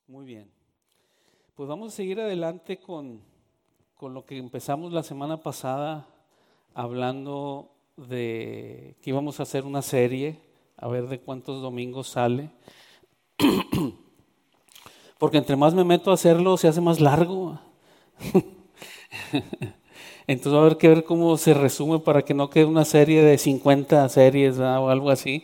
Muy bien. Pues vamos a seguir adelante con lo que empezamos la semana pasada, hablando de que íbamos a hacer una serie, a ver de cuántos domingos sale. Porque entre más me meto a hacerlo, se hace más largo. Entonces va a haber que ver cómo se resume para que no quede una serie de 50 series, ¿verdad? O algo así.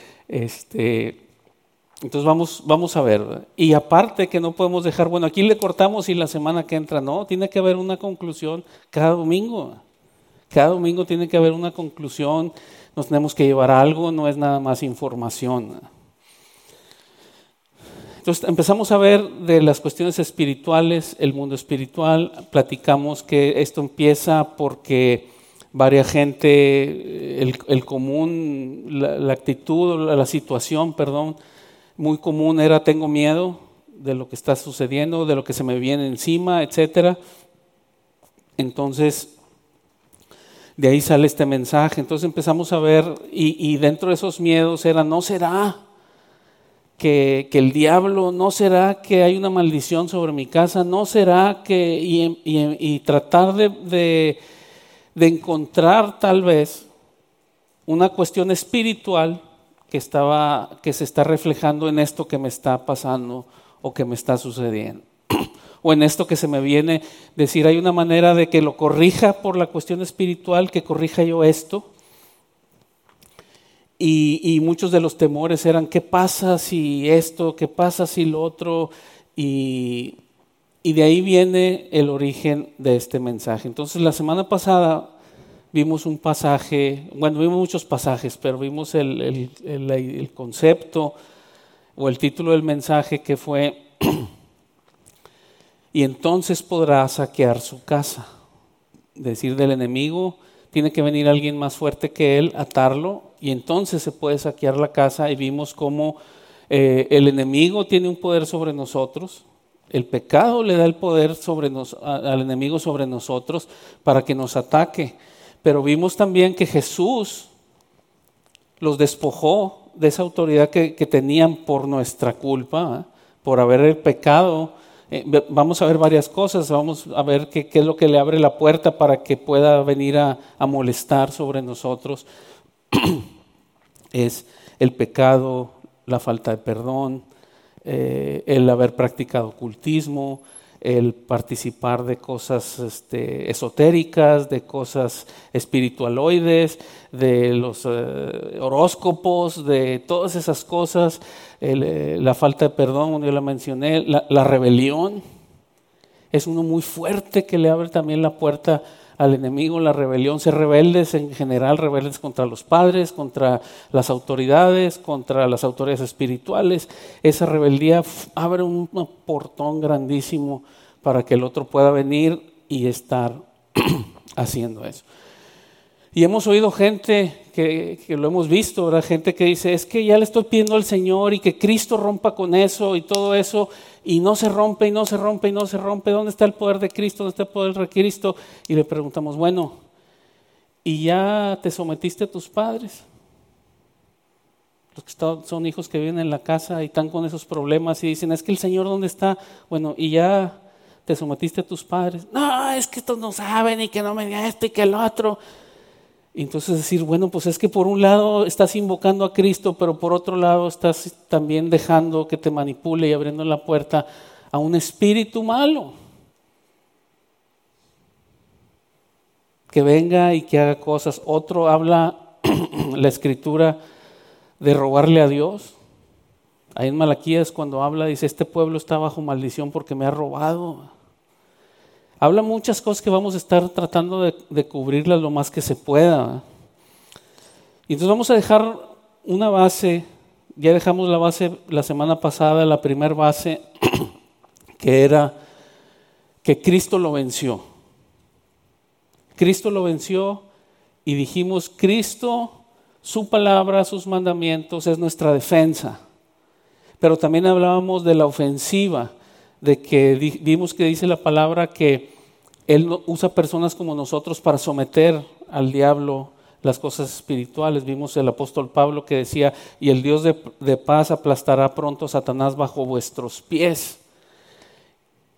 Entonces vamos a ver, ¿verdad? Y aparte que no podemos dejar, bueno, aquí le cortamos y la semana que entra, no, tiene que haber una conclusión cada domingo. Cada domingo tiene que haber una conclusión, nos tenemos que llevar algo, no es nada más información, ¿verdad? Entonces empezamos a ver de las cuestiones espirituales, el mundo espiritual. Platicamos que esto empieza porque varia gente, el común, la actitud, la situación, muy común era tengo miedo de lo que está sucediendo, de lo que se me viene encima, etcétera. Entonces, de ahí sale este mensaje. Entonces empezamos a ver, y dentro de esos miedos era, ¿no será que el diablo, no será que hay una maldición sobre mi casa, no será que, y tratar de encontrar tal vez una cuestión espiritual que se está reflejando en esto que me está pasando o que me está sucediendo, o en esto que se me viene, decir, hay una manera de que lo corrija por la cuestión espiritual, que corrija yo esto. Y muchos de los temores eran, ¿qué pasa si esto? ¿Qué pasa si lo otro? Y de ahí viene el origen de este mensaje. Entonces la semana pasada vimos un pasaje, bueno, vimos muchos pasajes, pero vimos el concepto o el título del mensaje que fue, y entonces podrá saquear su casa. Decir del enemigo, tiene que venir alguien más fuerte que él, atarlo, y entonces se puede saquear la casa. Y vimos cómo el enemigo tiene un poder sobre nosotros, el pecado le da el poder al enemigo sobre nosotros para que nos ataque. Pero vimos también que Jesús los despojó de esa autoridad que tenían por nuestra culpa, por haber pecado. Vamos a ver varias cosas, vamos a ver qué es lo que le abre la puerta para que pueda venir a molestar sobre nosotros. Es el pecado, la falta de perdón, el haber practicado ocultismo, el participar de cosas esotéricas, de cosas espiritualoides, de los horóscopos, de todas esas cosas, la falta de perdón, como yo la mencioné, la rebelión. Es uno muy fuerte que le abre también la puerta al enemigo, la rebelión, ser rebeldes en general, rebeldes contra los padres, contra las autoridades espirituales. Esa rebeldía abre un portón grandísimo para que el otro pueda venir y estar haciendo eso. Y hemos oído gente que lo hemos visto, ¿verdad? Gente que dice, es que ya le estoy pidiendo al Señor y que Cristo rompa con eso y todo eso, y no se rompe, y no se rompe, y no se rompe. ¿Dónde está el poder de Cristo? ¿Dónde está el poder de Cristo? Y le preguntamos, bueno, ¿y ya te sometiste a tus padres? Los que son hijos que viven en la casa y están con esos problemas y dicen, es que el Señor ¿dónde está? Bueno, ¿y ya te sometiste a tus padres? No, es que estos no saben y que no me digan esto y que el otro. Y entonces decir, bueno, pues es que por un lado estás invocando a Cristo, pero por otro lado estás también dejando que te manipule y abriendo la puerta a un espíritu malo que venga y que haga cosas. Otro habla la Escritura de robarle a Dios. Ahí en Malaquías cuando habla dice, este pueblo está bajo maldición porque me ha robado. Habla muchas cosas que vamos a estar tratando de cubrirlas lo más que se pueda. Y entonces vamos a dejar una base, ya dejamos la base la semana pasada, la primera base, que era que Cristo lo venció. Cristo lo venció y dijimos, Cristo, su palabra, sus mandamientos es nuestra defensa. Pero también hablábamos de la ofensiva, de que vimos que dice la palabra que Él usa personas como nosotros para someter al diablo las cosas espirituales. Vimos el apóstol Pablo que decía, y el Dios de paz aplastará pronto a Satanás bajo vuestros pies.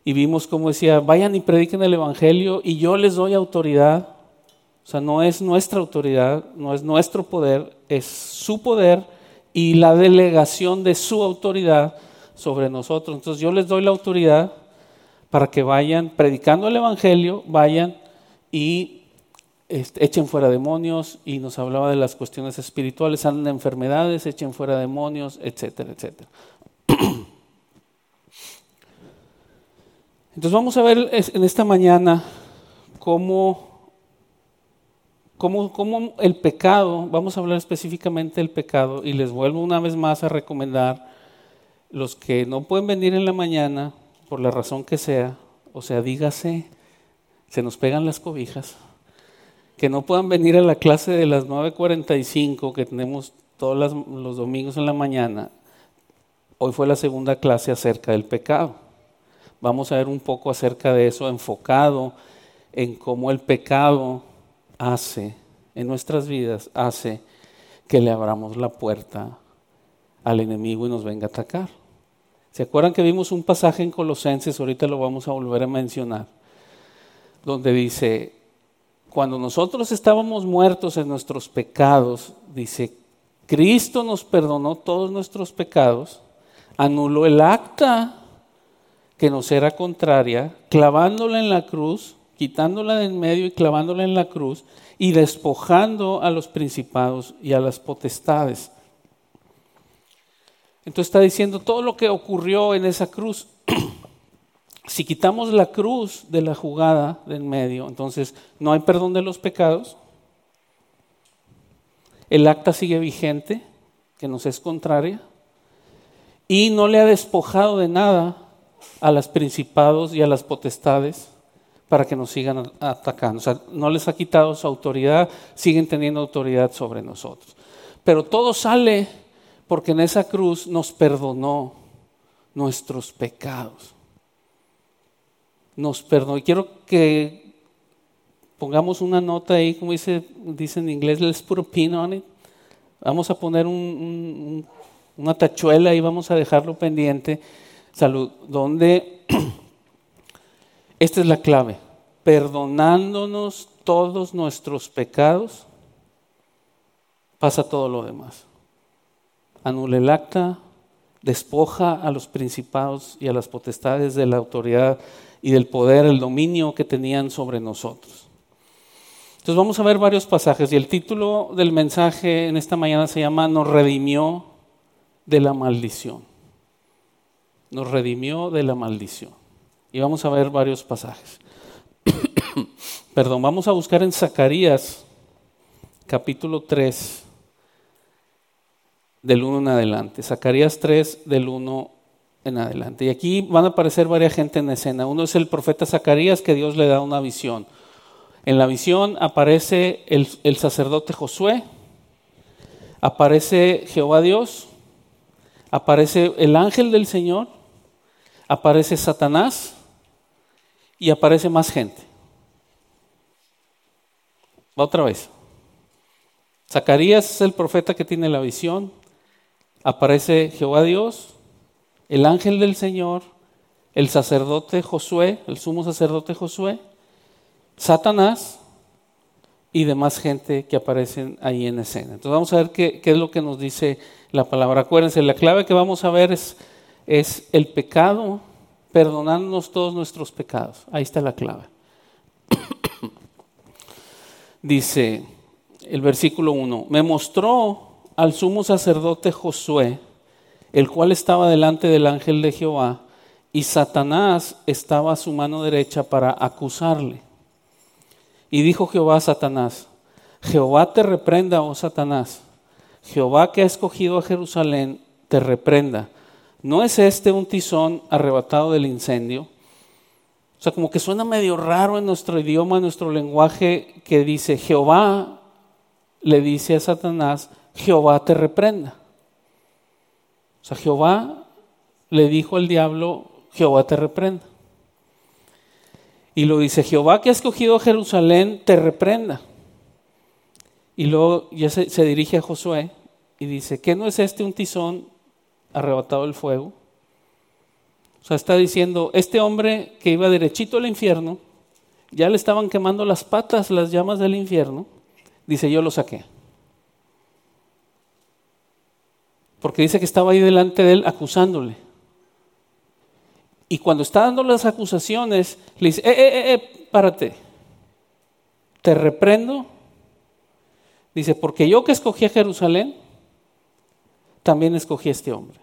y vimos cómo decía, vayan y prediquen el Evangelio y yo les doy autoridad. O sea, no es nuestra autoridad, no es nuestro poder, es su poder y la delegación de su autoridad sobre nosotros. Entonces yo les doy la autoridad para que vayan predicando el Evangelio, vayan y echen fuera demonios, y nos hablaba de las cuestiones espirituales, sanen enfermedades, echen fuera demonios, etcétera, etcétera. Entonces vamos a ver en esta mañana cómo el pecado, vamos a hablar específicamente del pecado, y les vuelvo una vez más a recomendar los que no pueden venir en la mañana, por la razón que sea, o sea, dígase, se nos pegan las cobijas, que no puedan venir a la clase de las 9:45 que tenemos todos los domingos en la mañana. Hoy fue la segunda clase acerca del pecado. Vamos a ver un poco acerca de eso, enfocado en cómo el pecado hace, en nuestras vidas, hace que le abramos la puerta al enemigo y nos venga a atacar. ¿Se acuerdan que vimos un pasaje en Colosenses? Ahorita lo vamos a volver a mencionar, donde dice, cuando nosotros estábamos muertos en nuestros pecados, dice, Cristo nos perdonó todos nuestros pecados, anuló el acta que nos era contraria, clavándola en la cruz, quitándola de en medio y clavándola en la cruz, y despojando a los principados y a las potestades. Entonces está diciendo todo lo que ocurrió en esa cruz. Si quitamos la cruz de la jugada de en medio, entonces no hay perdón de los pecados. El acta sigue vigente, que nos es contraria, y no le ha despojado de nada a los principados y a las potestades para que nos sigan atacando. O sea, no les ha quitado su autoridad, siguen teniendo autoridad sobre nosotros. Pero todo sale porque en esa cruz nos perdonó nuestros pecados. Nos perdonó. Y quiero que pongamos una nota ahí, como dice en inglés, let's put a pin on it. Vamos a poner una tachuela y vamos a dejarlo pendiente. Salud, donde esta es la clave, perdonándonos todos nuestros pecados, pasa todo lo demás. Anula el acta, despoja a los principados y a las potestades de la autoridad y del poder, el dominio que tenían sobre nosotros. Entonces vamos a ver varios pasajes, y el título del mensaje en esta mañana se llama Nos redimió de la maldición. Nos redimió de la maldición. Y vamos a ver varios pasajes. Perdón, vamos a buscar en Zacarías, capítulo 3, del 1 en adelante. Zacarías 3, del 1 en adelante. Y aquí van a aparecer varias gente en escena. Uno es el profeta Zacarías, que Dios le da una visión. En la visión aparece el sacerdote Josué, aparece Jehová Dios, aparece el ángel del Señor, aparece Satanás y aparece más gente. Va otra vez. Zacarías es el profeta que tiene la visión, aparece Jehová Dios, el ángel del Señor, el sacerdote Josué, el sumo sacerdote Josué, Satanás y demás gente que aparecen ahí en escena. Entonces vamos a ver qué es lo que nos dice la palabra. Acuérdense, la clave que vamos a ver es el pecado, perdonándonos todos nuestros pecados. Ahí está la clave. Dice el versículo 1, me mostró al sumo sacerdote Josué, el cual estaba delante del ángel de Jehová, y Satanás estaba a su mano derecha para acusarle. Y dijo Jehová a Satanás, Jehová te reprenda, oh Satanás, Jehová que ha escogido a Jerusalén te reprenda. ¿No es este un tizón arrebatado del incendio? O sea, como que suena medio raro en nuestro idioma, en nuestro lenguaje, que dice Jehová le dice a Satanás, Jehová te reprenda. O sea, Jehová le dijo al diablo, Jehová te reprenda. Y lo dice, Jehová que ha escogido a Jerusalén te reprenda. Y luego ya se dirige a Josué y dice, ¿qué no es este un tizón arrebatado del fuego? O O sea, está diciendo, este hombre que iba derechito al infierno, ya le estaban quemando las patas, las llamas del infierno, dice, yo lo saqué. Porque dice que estaba ahí delante de él acusándole. Y cuando está dando las acusaciones, le dice, párate, te reprendo. Dice, porque yo que escogí a Jerusalén, también escogí a este hombre.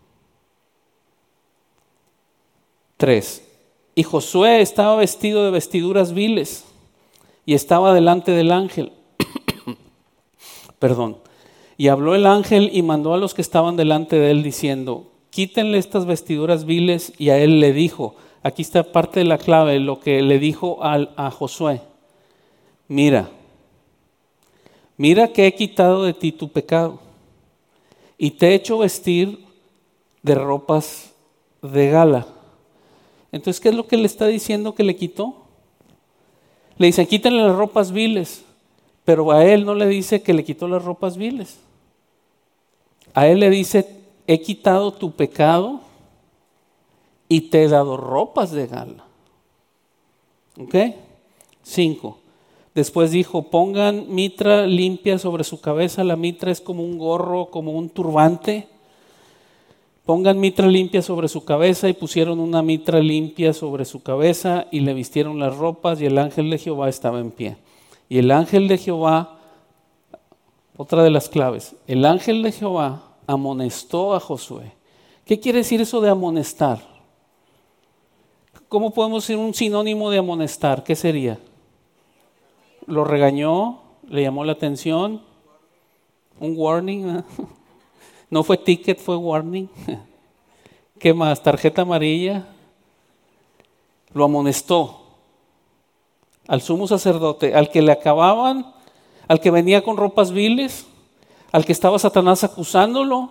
3. Y Josué estaba vestido de vestiduras viles y estaba delante del ángel. Perdón. Y habló el ángel y mandó a los que estaban delante de él diciendo, quítenle estas vestiduras viles. Y a él le dijo, aquí está parte de la clave, lo que le dijo a Josué. Mira que he quitado de ti tu pecado y te he hecho vestir de ropas de gala. Entonces, ¿qué es lo que le está diciendo que le quitó? Le dice, quítenle las ropas viles, pero a él no le dice que le quitó las ropas viles. A él le dice, he quitado tu pecado y te he dado ropas de gala. ¿Ok? 5. Después dijo, pongan mitra limpia sobre su cabeza. La mitra es como un gorro, como un turbante. Pongan mitra limpia sobre su cabeza, y pusieron una mitra limpia sobre su cabeza y le vistieron las ropas, y el ángel de Jehová estaba en pie. Y el ángel de Jehová, otra de las claves, el ángel de Jehová amonestó a Josué. ¿Qué quiere decir eso de amonestar? ¿Cómo podemos decir un sinónimo de amonestar? ¿Qué sería? Lo regañó, le llamó la atención, un warning, ¿no? No fue ticket, fue warning. ¿Qué más? Tarjeta amarilla. Lo amonestó al sumo sacerdote, al que le acababan, al que venía con ropas viles, al que estaba Satanás acusándolo,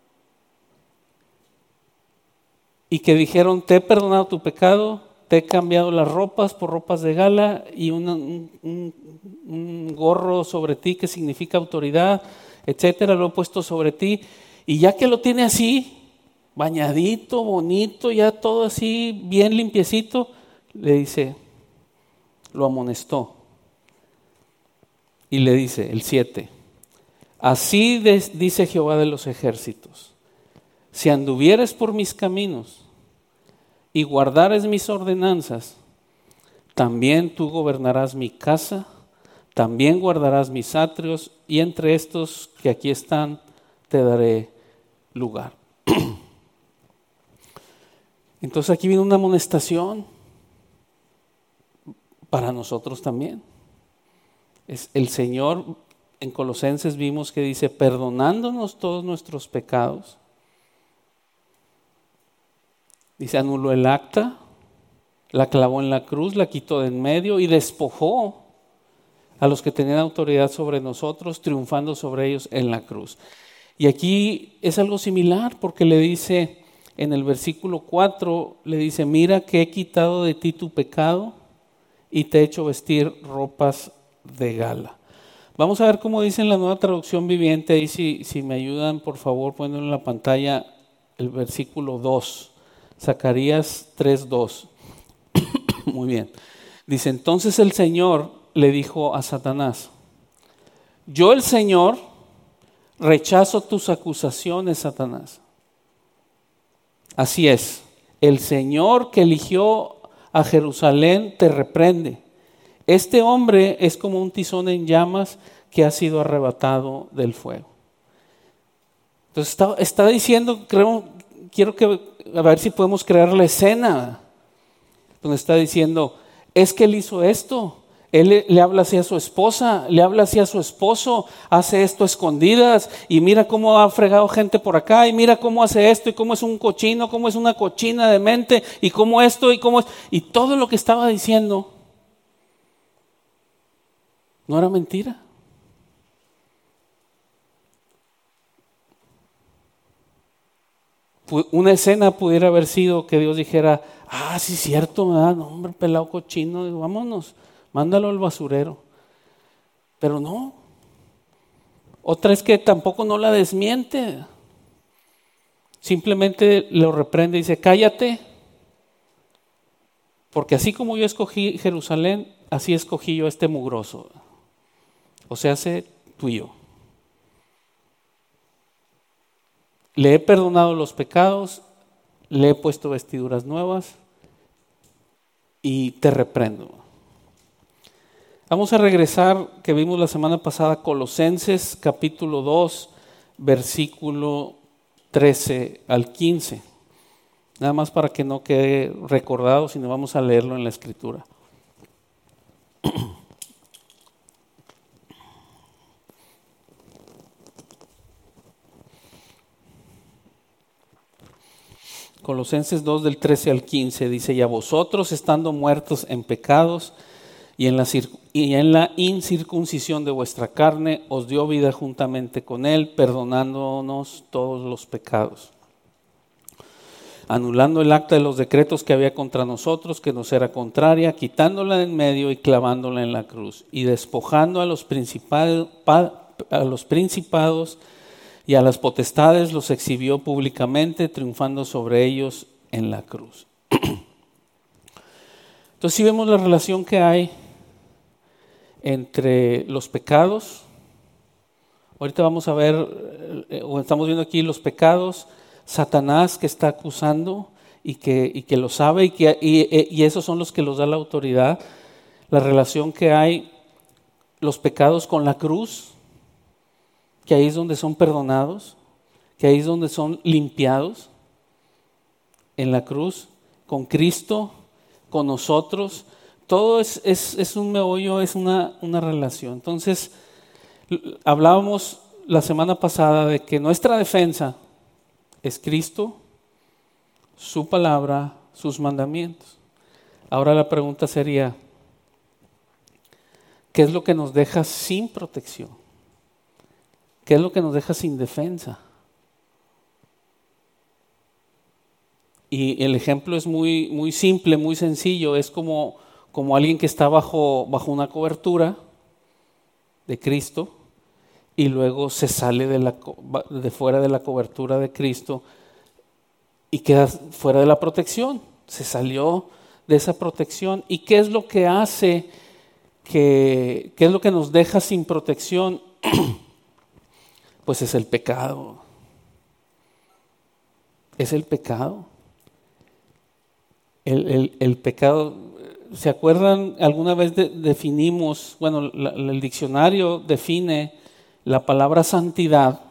y que dijeron, te he perdonado tu pecado, te he cambiado las ropas por ropas de gala y un gorro sobre ti que significa autoridad, etcétera, lo he puesto sobre ti. Y ya que lo tiene así, bañadito, bonito, ya todo así, bien limpiecito, le dice, lo amonestó. Y le dice, el 7, así dice Jehová de los ejércitos, si anduvieres por mis caminos y guardares mis ordenanzas, también tú gobernarás mi casa, también guardarás mis atrios, y entre estos que aquí están te daré lugar. Entonces aquí viene una amonestación para nosotros también. Es el Señor, en Colosenses vimos que dice, perdonándonos todos nuestros pecados. Dice, anuló el acta, la clavó en la cruz, la quitó de en medio y despojó a los que tenían autoridad sobre nosotros, triunfando sobre ellos en la cruz. Y aquí es algo similar, porque le dice en el versículo 4, le dice, mira que he quitado de ti tu pecado y te he hecho vestir ropas de gala. Vamos a ver cómo dice en la Nueva Traducción Viviente, ahí si me ayudan, por favor, poniendo en la pantalla el versículo 2, Zacarías 3:2. Muy bien. Dice, entonces el Señor le dijo a Satanás, yo el Señor rechazo tus acusaciones, Satanás. Así es, el Señor que eligió a Jerusalén te reprende. Este hombre es como un tizón en llamas que ha sido arrebatado del fuego. Entonces está diciendo, quiero a ver si podemos crear la escena, donde está diciendo, es que él hizo esto. Él le habla así a su esposa, le habla así a su esposo, hace esto a escondidas, y mira cómo ha fregado gente por acá, y mira cómo hace esto, y cómo es un cochino, cómo es una cochina de mente, y cómo esto, y cómo es, y todo lo que estaba diciendo no era mentira. Una escena pudiera haber sido que Dios dijera, sí, cierto, ¿verdad? No, hombre, pelado cochino, vámonos, mándalo al basurero. Pero no. Otra es que tampoco no la desmiente. Simplemente lo reprende y dice, cállate, Porque así como yo escogí Jerusalén, así escogí yo este mugroso. O sea, tú y yo. Le he perdonado los pecados, le he puesto vestiduras nuevas y te reprendo. Vamos a regresar, que vimos la semana pasada, Colosenses capítulo 2, versículo 13 al 15. Nada más para que no quede recordado, sino vamos a leerlo en la Escritura. Colosenses 2 del 13 al 15 dice: y a vosotros, estando muertos en pecados y en la incircuncisión de vuestra carne, os dio vida juntamente con él, perdonándonos todos los pecados, anulando el acta de los decretos que había contra nosotros, que nos era contraria, quitándola de en medio y clavándola en la cruz, y despojando a los principados y a las potestades, los exhibió públicamente, triunfando sobre ellos en la cruz. Entonces, si vemos la relación que hay entre los pecados, ahorita vamos a ver, o estamos viendo aquí los pecados, Satanás que está acusando y que lo sabe y esos son los que los da la autoridad, la relación que hay, los pecados con la cruz, que ahí es donde son perdonados, que ahí es donde son limpiados, en la cruz, con Cristo, con nosotros. Todo es un meollo, es una relación. Entonces, hablábamos la semana pasada de que nuestra defensa es Cristo, su palabra, sus mandamientos. Ahora la pregunta sería, ¿qué es lo que nos deja sin protección? ¿Qué es lo que nos deja sin defensa? Y el ejemplo es muy, muy simple, muy sencillo. Es como alguien que está bajo una cobertura de Cristo y luego se sale de fuera de la cobertura de Cristo y queda fuera de la protección. Se salió de esa protección. ¿Y qué es lo que hace? ¿Qué es lo que nos deja sin protección? Pues es el pecado. Es el pecado. El pecado, ¿se acuerdan? Alguna vez definimos, bueno, el diccionario define la palabra santidad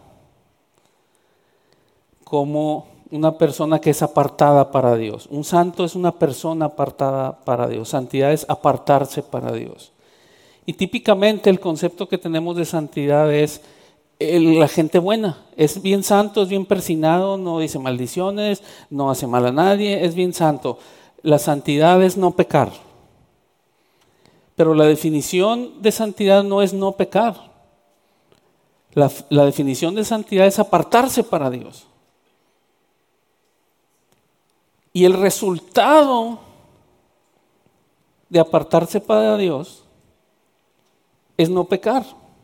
como una persona que es apartada para Dios. Un santo es una persona apartada para Dios. Santidad es apartarse para Dios. Y típicamente el concepto que tenemos de santidad es la gente buena. Es bien santo, es bien persinado, no dice maldiciones, no hace mal a nadie, es bien santo. La santidad es no pecar. Pero la definición de santidad no es no pecar. La definición de santidad es apartarse para Dios. Y el resultado de apartarse para Dios es no pecar.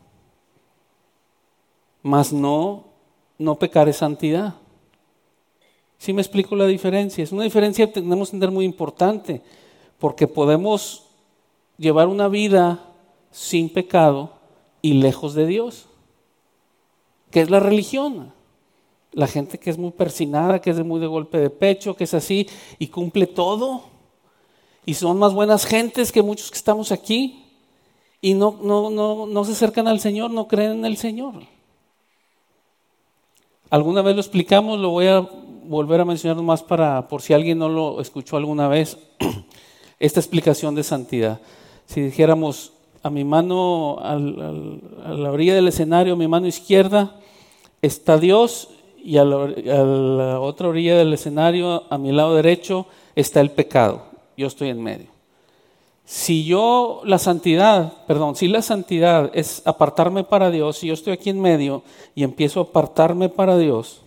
Mas no pecar es santidad. ¿Sí me explico la diferencia? Es una diferencia que tenemos que entender muy importante, porque podemos llevar una vida sin pecado y lejos de Dios. ¿Qué es la religión? La gente que es muy persinada, que es muy de golpe de pecho, que es así y cumple todo. Y son más buenas gentes que muchos que estamos aquí. Y no se acercan al Señor, no creen en el Señor. Alguna vez lo explicamos, lo voy a volver a mencionar más por si alguien no lo escuchó alguna vez, esta explicación de santidad. Si dijéramos a mi mano, a la orilla del escenario, a mi mano izquierda, está Dios y a la otra orilla del escenario, a mi lado derecho, está el pecado. Yo estoy en medio. Si la santidad es apartarme para Dios, si yo estoy aquí en medio y empiezo a apartarme para Dios,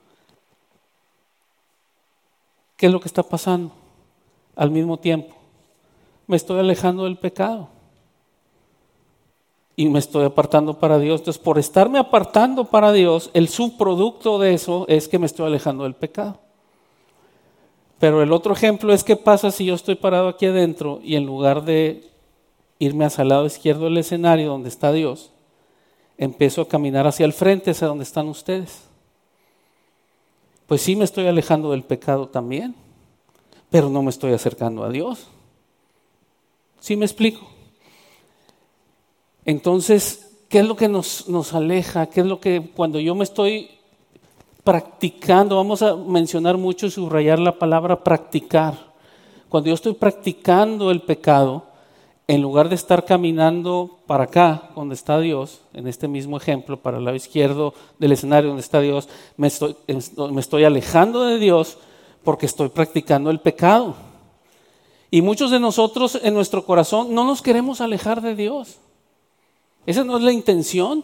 ¿qué es lo que está pasando? Al mismo tiempo, me estoy alejando del pecado y me estoy apartando para Dios. Entonces, por estarme apartando para Dios, el subproducto de eso es que me estoy alejando del pecado. Pero el otro ejemplo es qué pasa si yo estoy parado aquí adentro y en lugar de irme hacia el lado izquierdo del escenario donde está Dios, empiezo a caminar hacia el frente, hacia donde están ustedes. Pues sí me estoy alejando del pecado también, pero no me estoy acercando a Dios. ¿Sí me explico? Entonces, ¿qué es lo que nos aleja? ¿Qué es lo que cuando yo me estoy practicando? Vamos a mencionar mucho y subrayar la palabra practicar. Cuando yo estoy practicando el pecado, en lugar de estar caminando para acá, donde está Dios, en este mismo ejemplo, para el lado izquierdo del escenario donde está Dios, me estoy alejando de Dios porque estoy practicando el pecado. Y muchos de nosotros en nuestro corazón no nos queremos alejar de Dios. Esa no es la intención.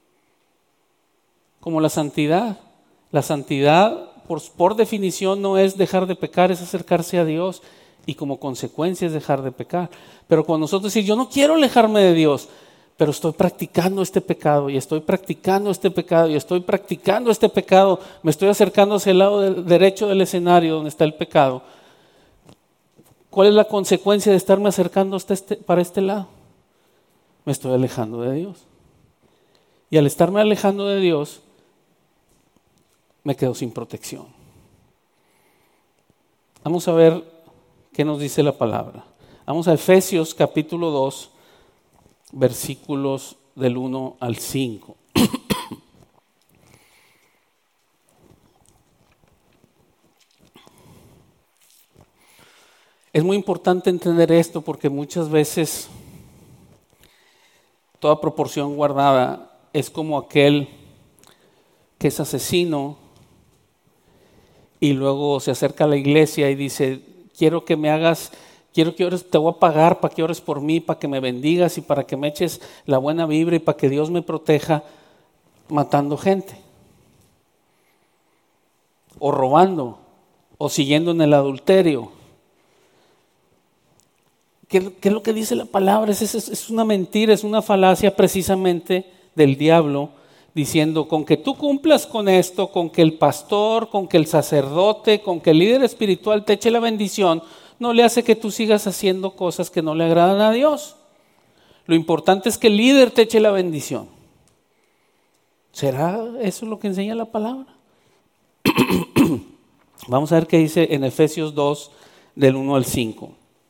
Como la santidad. La santidad, por definición, no es dejar de pecar, es acercarse a Dios. Y como consecuencia es dejar de pecar. Pero cuando nosotros decimos, yo no quiero alejarme de Dios, pero estoy practicando este pecado, y estoy practicando este pecado, y estoy practicando este pecado, me estoy acercando hacia el lado derecho del escenario donde está el pecado. ¿Cuál es la consecuencia de estarme acercando para este lado? Me estoy alejando de Dios. Y al estarme alejando de Dios, me quedo sin protección. Vamos a ver qué nos dice la palabra. Vamos a Efesios capítulo 2, versículos del 1 al 5. Es muy importante entender esto porque muchas veces toda proporción guardada es como aquel que es asesino y luego se acerca a la iglesia y dice, quiero que ores, te voy a pagar para que ores por mí, para que me bendigas y para que me eches la buena vibra y para que Dios me proteja matando gente o robando o siguiendo en el adulterio. ¿Qué es lo que dice la palabra? Es una mentira, es una falacia precisamente del diablo, diciendo con que tú cumplas con esto, con que el pastor, con que el sacerdote, con que el líder espiritual te eche la bendición, no le hace que tú sigas haciendo cosas que no le agradan a Dios. Lo importante es que el líder te eche la bendición. ¿Será eso lo que enseña la palabra? Vamos a ver qué dice en Efesios 2, del 1 al 5.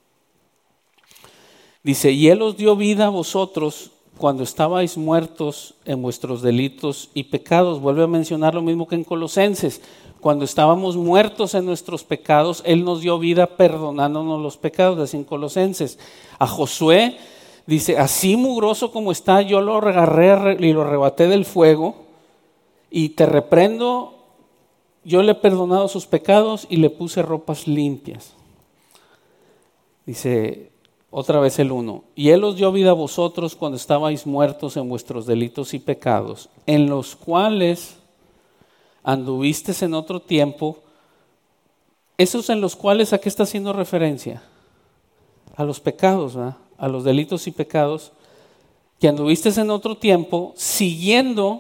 Dice, y Él os dio vida a vosotros cuando estabais muertos en vuestros delitos y pecados. Vuelve a mencionar lo mismo que en Colosenses. Cuando estábamos muertos en nuestros pecados, Él nos dio vida perdonándonos los pecados, así en Colosenses. A Josué dice, así mugroso como está, yo lo agarré y lo arrebaté del fuego y te reprendo, yo le he perdonado sus pecados y le puse ropas limpias. Dice otra vez el 1, y Él os dio vida a vosotros cuando estabais muertos en vuestros delitos y pecados, en los cuales anduvisteis en otro tiempo. Esos en los cuales, ¿a qué está haciendo referencia? A los pecados, ¿verdad? A los delitos y pecados, que anduvisteis en otro tiempo, siguiendo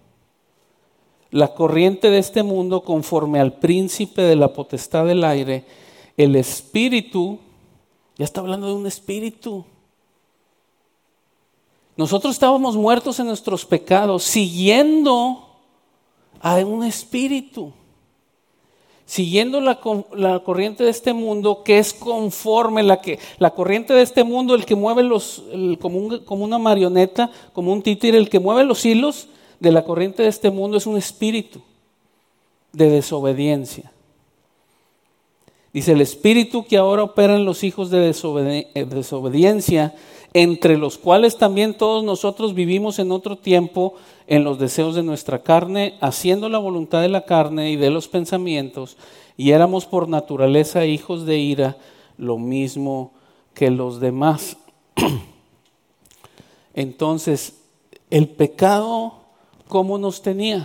la corriente de este mundo, conforme al príncipe de la potestad del aire, el espíritu. Ya está hablando de un espíritu. Nosotros estábamos muertos en nuestros pecados, siguiendo a un espíritu, siguiendo la corriente de este mundo, que es conforme la corriente de este mundo, el que mueve como una marioneta, como un títere, el que mueve los hilos de la corriente de este mundo es un espíritu de desobediencia. Dice, el espíritu que ahora opera en los hijos de desobediencia, entre los cuales también todos nosotros vivimos en otro tiempo en los deseos de nuestra carne, haciendo la voluntad de la carne y de los pensamientos, y éramos por naturaleza hijos de ira, lo mismo que los demás. Entonces, el pecado, ¿cómo nos tenía?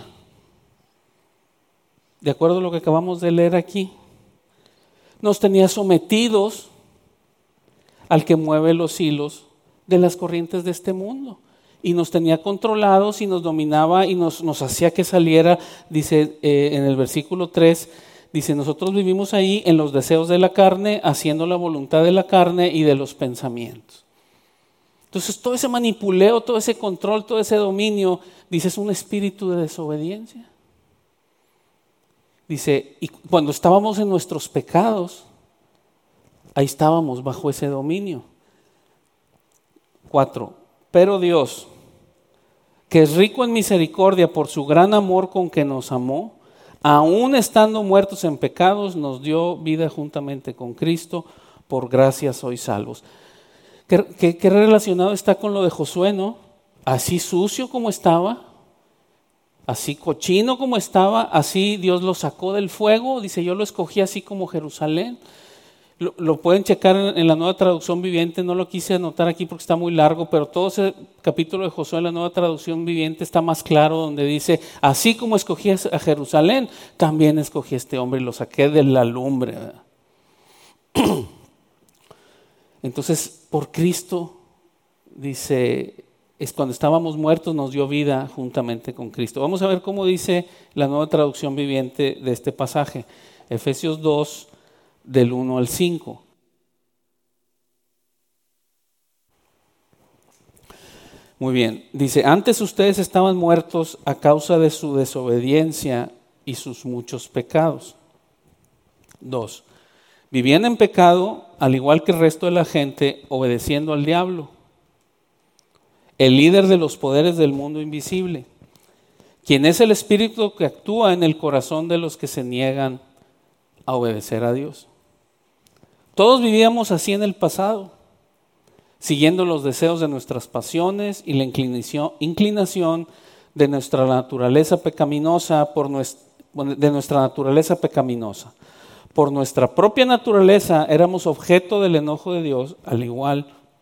De acuerdo a lo que acabamos de leer aquí. Nos tenía sometidos al que mueve los hilos de las corrientes de este mundo. Y nos tenía controlados y nos dominaba y nos hacía que saliera, dice en el versículo 3, dice, nosotros vivimos ahí en los deseos de la carne, haciendo la voluntad de la carne y de los pensamientos. Entonces todo ese manipuleo, todo ese control, todo ese dominio, dice, es un espíritu de desobediencia. Dice, y cuando estábamos en nuestros pecados, ahí estábamos bajo ese dominio. 4. Pero Dios, que es rico en misericordia por su gran amor con que nos amó, aun estando muertos en pecados, nos dio vida juntamente con Cristo, por gracia sois salvos. ¿Qué relacionado está con lo de Josué, no? Así sucio como estaba, así cochino como estaba, así Dios lo sacó del fuego. Dice, yo lo escogí así como Jerusalén. Lo pueden checar en la Nueva Traducción Viviente, no lo quise anotar aquí porque está muy largo, pero todo ese capítulo de Josué en la Nueva Traducción Viviente está más claro, donde dice, así como escogí a Jerusalén, también escogí a este hombre y lo saqué de la lumbre, ¿verdad? Entonces, por Cristo, dice, es cuando estábamos muertos nos dio vida juntamente con Cristo. Vamos a ver cómo dice la Nueva Traducción Viviente de este pasaje. Efesios 2, del 1 al 5. Muy bien, dice, antes ustedes estaban muertos a causa de su desobediencia y sus muchos pecados. 2. Vivían en pecado, al igual que el resto de la gente, obedeciendo al diablo, el líder de los poderes del mundo invisible, quien es el espíritu que actúa en el corazón de los que se niegan a obedecer a Dios. Todos vivíamos así en el pasado, siguiendo los deseos de nuestras pasiones y la inclinación de nuestra naturaleza pecaminosa, por nuestra propia naturaleza éramos objeto del enojo de Dios, al igual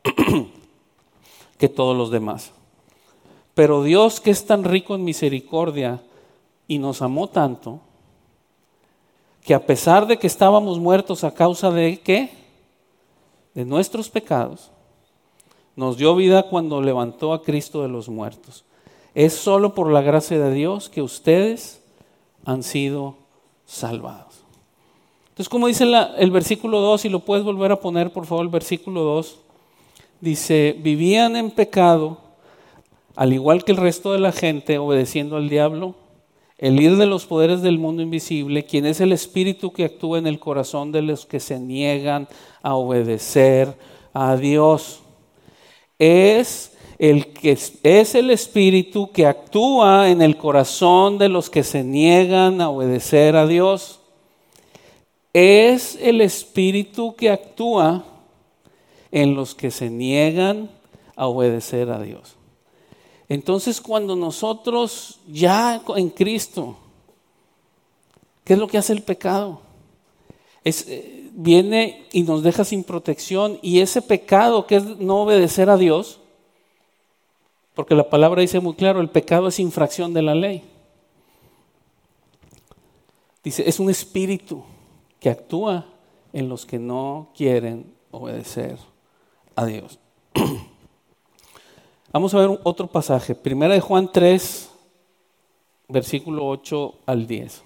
que todos los demás. Pero Dios, que es tan rico en misericordia y nos amó tanto, que a pesar de que estábamos muertos a causa de ¿qué? De nuestros pecados, nos dio vida cuando levantó a Cristo de los muertos. Es solo por la gracia de Dios que ustedes han sido salvados. Entonces, como dice el versículo 2, si lo puedes volver a poner, por favor, el versículo 2, dice, vivían en pecado, al igual que el resto de la gente, obedeciendo al diablo, el líder de los poderes del mundo invisible, quien es el espíritu que actúa en el corazón de los que se niegan a obedecer a Dios. Es el espíritu que actúa en el corazón de los que se niegan a obedecer a Dios. Es el espíritu que actúa en los que se niegan a obedecer a Dios. Entonces, cuando nosotros ya en Cristo, ¿qué es lo que hace el pecado? Viene y nos deja sin protección, y ese pecado que es no obedecer a Dios, porque la palabra dice muy claro, el pecado es infracción de la ley. Dice, es un espíritu que actúa en los que no quieren obedecer a Dios. Vamos a ver otro pasaje, 1 Juan 3, versículo 8 al 10.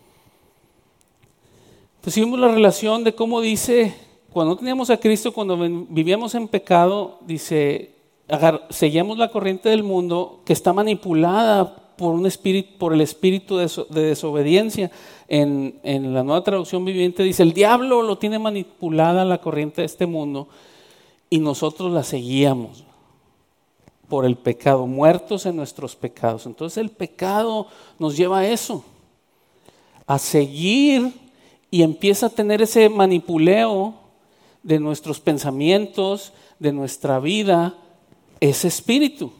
Pues vimos la relación de cómo dice, cuando no teníamos a Cristo, cuando vivíamos en pecado, dice, seguíamos la corriente del mundo que está manipulada por el espíritu de desobediencia. En la Nueva Traducción Viviente dice, el diablo lo tiene manipulada la corriente de este mundo y nosotros la seguíamos por el pecado, muertos en nuestros pecados. Entonces el pecado nos lleva a eso, a seguir, y empieza a tener ese manipuleo de nuestros pensamientos, de nuestra vida, ese espíritu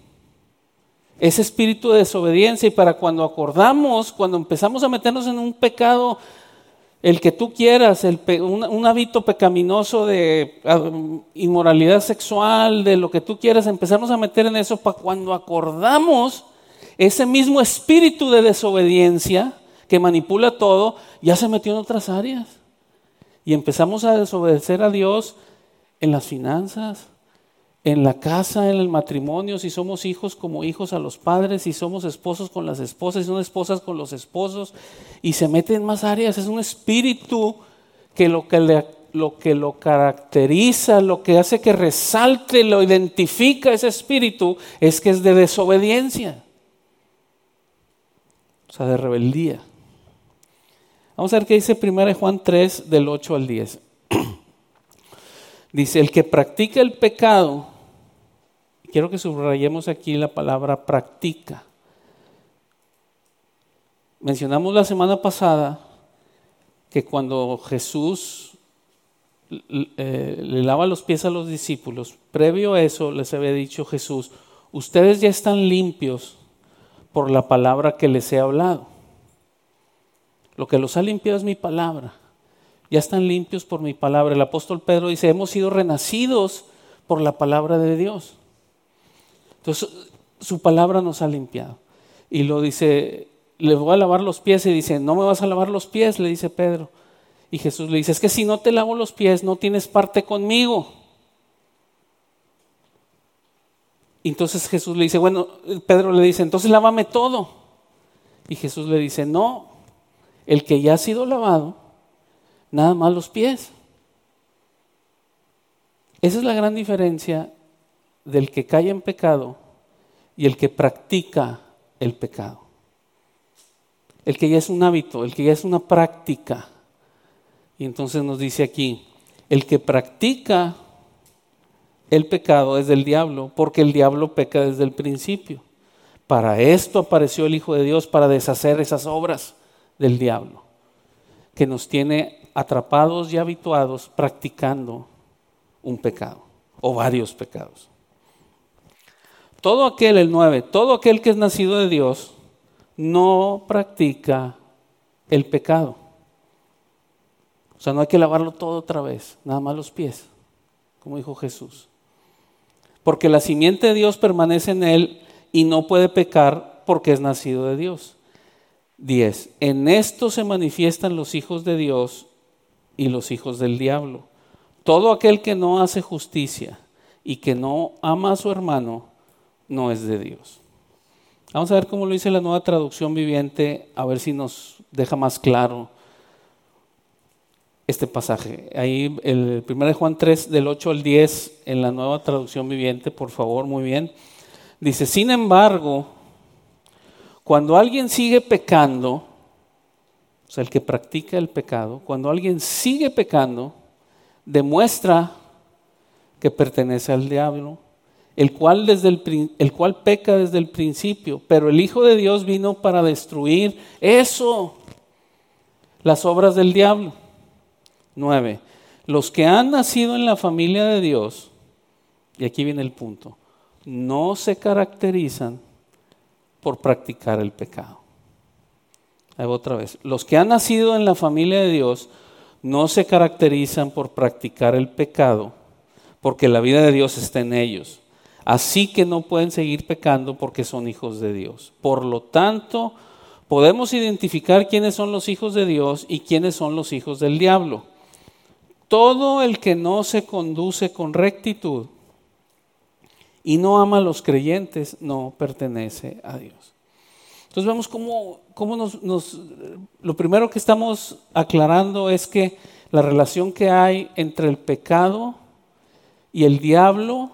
de desobediencia. Y para cuando acordamos, cuando empezamos a meternos en un pecado, el que tú quieras, un hábito pecaminoso de inmoralidad sexual, de lo que tú quieras, empezarnos a meter en eso, para cuando acordamos, ese mismo espíritu de desobediencia que manipula todo, ya se metió en otras áreas. Y empezamos a desobedecer a Dios en las finanzas, en la casa, en el matrimonio, si somos hijos como hijos a los padres, si somos esposos con las esposas, si son esposas con los esposos, y se mete en más áreas. Es un espíritu que lo caracteriza, lo que hace que resalte, lo identifica ese espíritu, es que es de desobediencia, o sea, de rebeldía. Vamos a ver qué dice 1 Juan 3, del 8 al 10. Dice, el que practica el pecado, quiero que subrayemos aquí la palabra practica. Mencionamos la semana pasada que cuando Jesús le lava los pies a los discípulos, previo a eso les había dicho Jesús, ustedes ya están limpios por la palabra que les he hablado. Lo que los ha limpiado es mi palabra. Ya están limpios por mi palabra. El apóstol Pedro dice, hemos sido renacidos por la palabra de Dios. Entonces, su palabra nos ha limpiado. Y lo dice, le voy a lavar los pies, y dice, no me vas a lavar los pies, le dice Pedro. Y Jesús le dice, es que si no te lavo los pies, no tienes parte conmigo. Y entonces Jesús le dice, bueno, Pedro le dice, entonces lávame todo. Y Jesús le dice, no, el que ya ha sido lavado, nada más los pies. Esa es la gran diferencia del que cae en pecado y el que practica el pecado. El que ya es un hábito, el que ya es una práctica. Y entonces nos dice aquí, el que practica el pecado es del diablo, porque el diablo peca desde el principio. Para esto apareció el Hijo de Dios, para deshacer esas obras del diablo, que nos tiene atrapados y habituados practicando un pecado o varios pecados. Todo aquel, el 9, todo aquel que es nacido de Dios no practica el pecado. O sea, no hay que lavarlo todo otra vez, nada más los pies, como dijo Jesús. Porque la simiente de Dios permanece en él y no puede pecar porque es nacido de Dios. 10. En esto se manifiestan los hijos de Dios y los hijos del diablo. Todo aquel que no hace justicia y que no ama a su hermano no es de Dios. Vamos a ver cómo lo dice la Nueva Traducción Viviente, a ver si nos deja más claro este pasaje. Ahí el 1 Juan 3 del 8 al 10 en la Nueva Traducción Viviente, por favor, muy bien. Dice, sin embargo, cuando alguien sigue pecando, o sea, el que practica el pecado, cuando alguien sigue pecando, demuestra que pertenece al diablo, el cual peca desde el principio, pero el Hijo de Dios vino para destruir eso, las obras del diablo. 9. Los que han nacido en la familia de Dios, y aquí viene el punto, no se caracterizan por practicar el pecado. Ahí va otra vez. Los que han nacido en la familia de Dios no se caracterizan por practicar el pecado, porque la vida de Dios está en ellos. Así que no pueden seguir pecando porque son hijos de Dios. Por lo tanto, podemos identificar quiénes son los hijos de Dios y quiénes son los hijos del diablo. Todo el que no se conduce con rectitud y no ama a los creyentes no pertenece a Dios. Entonces vemos cómo lo primero que estamos aclarando es que la relación que hay entre el pecado y el diablo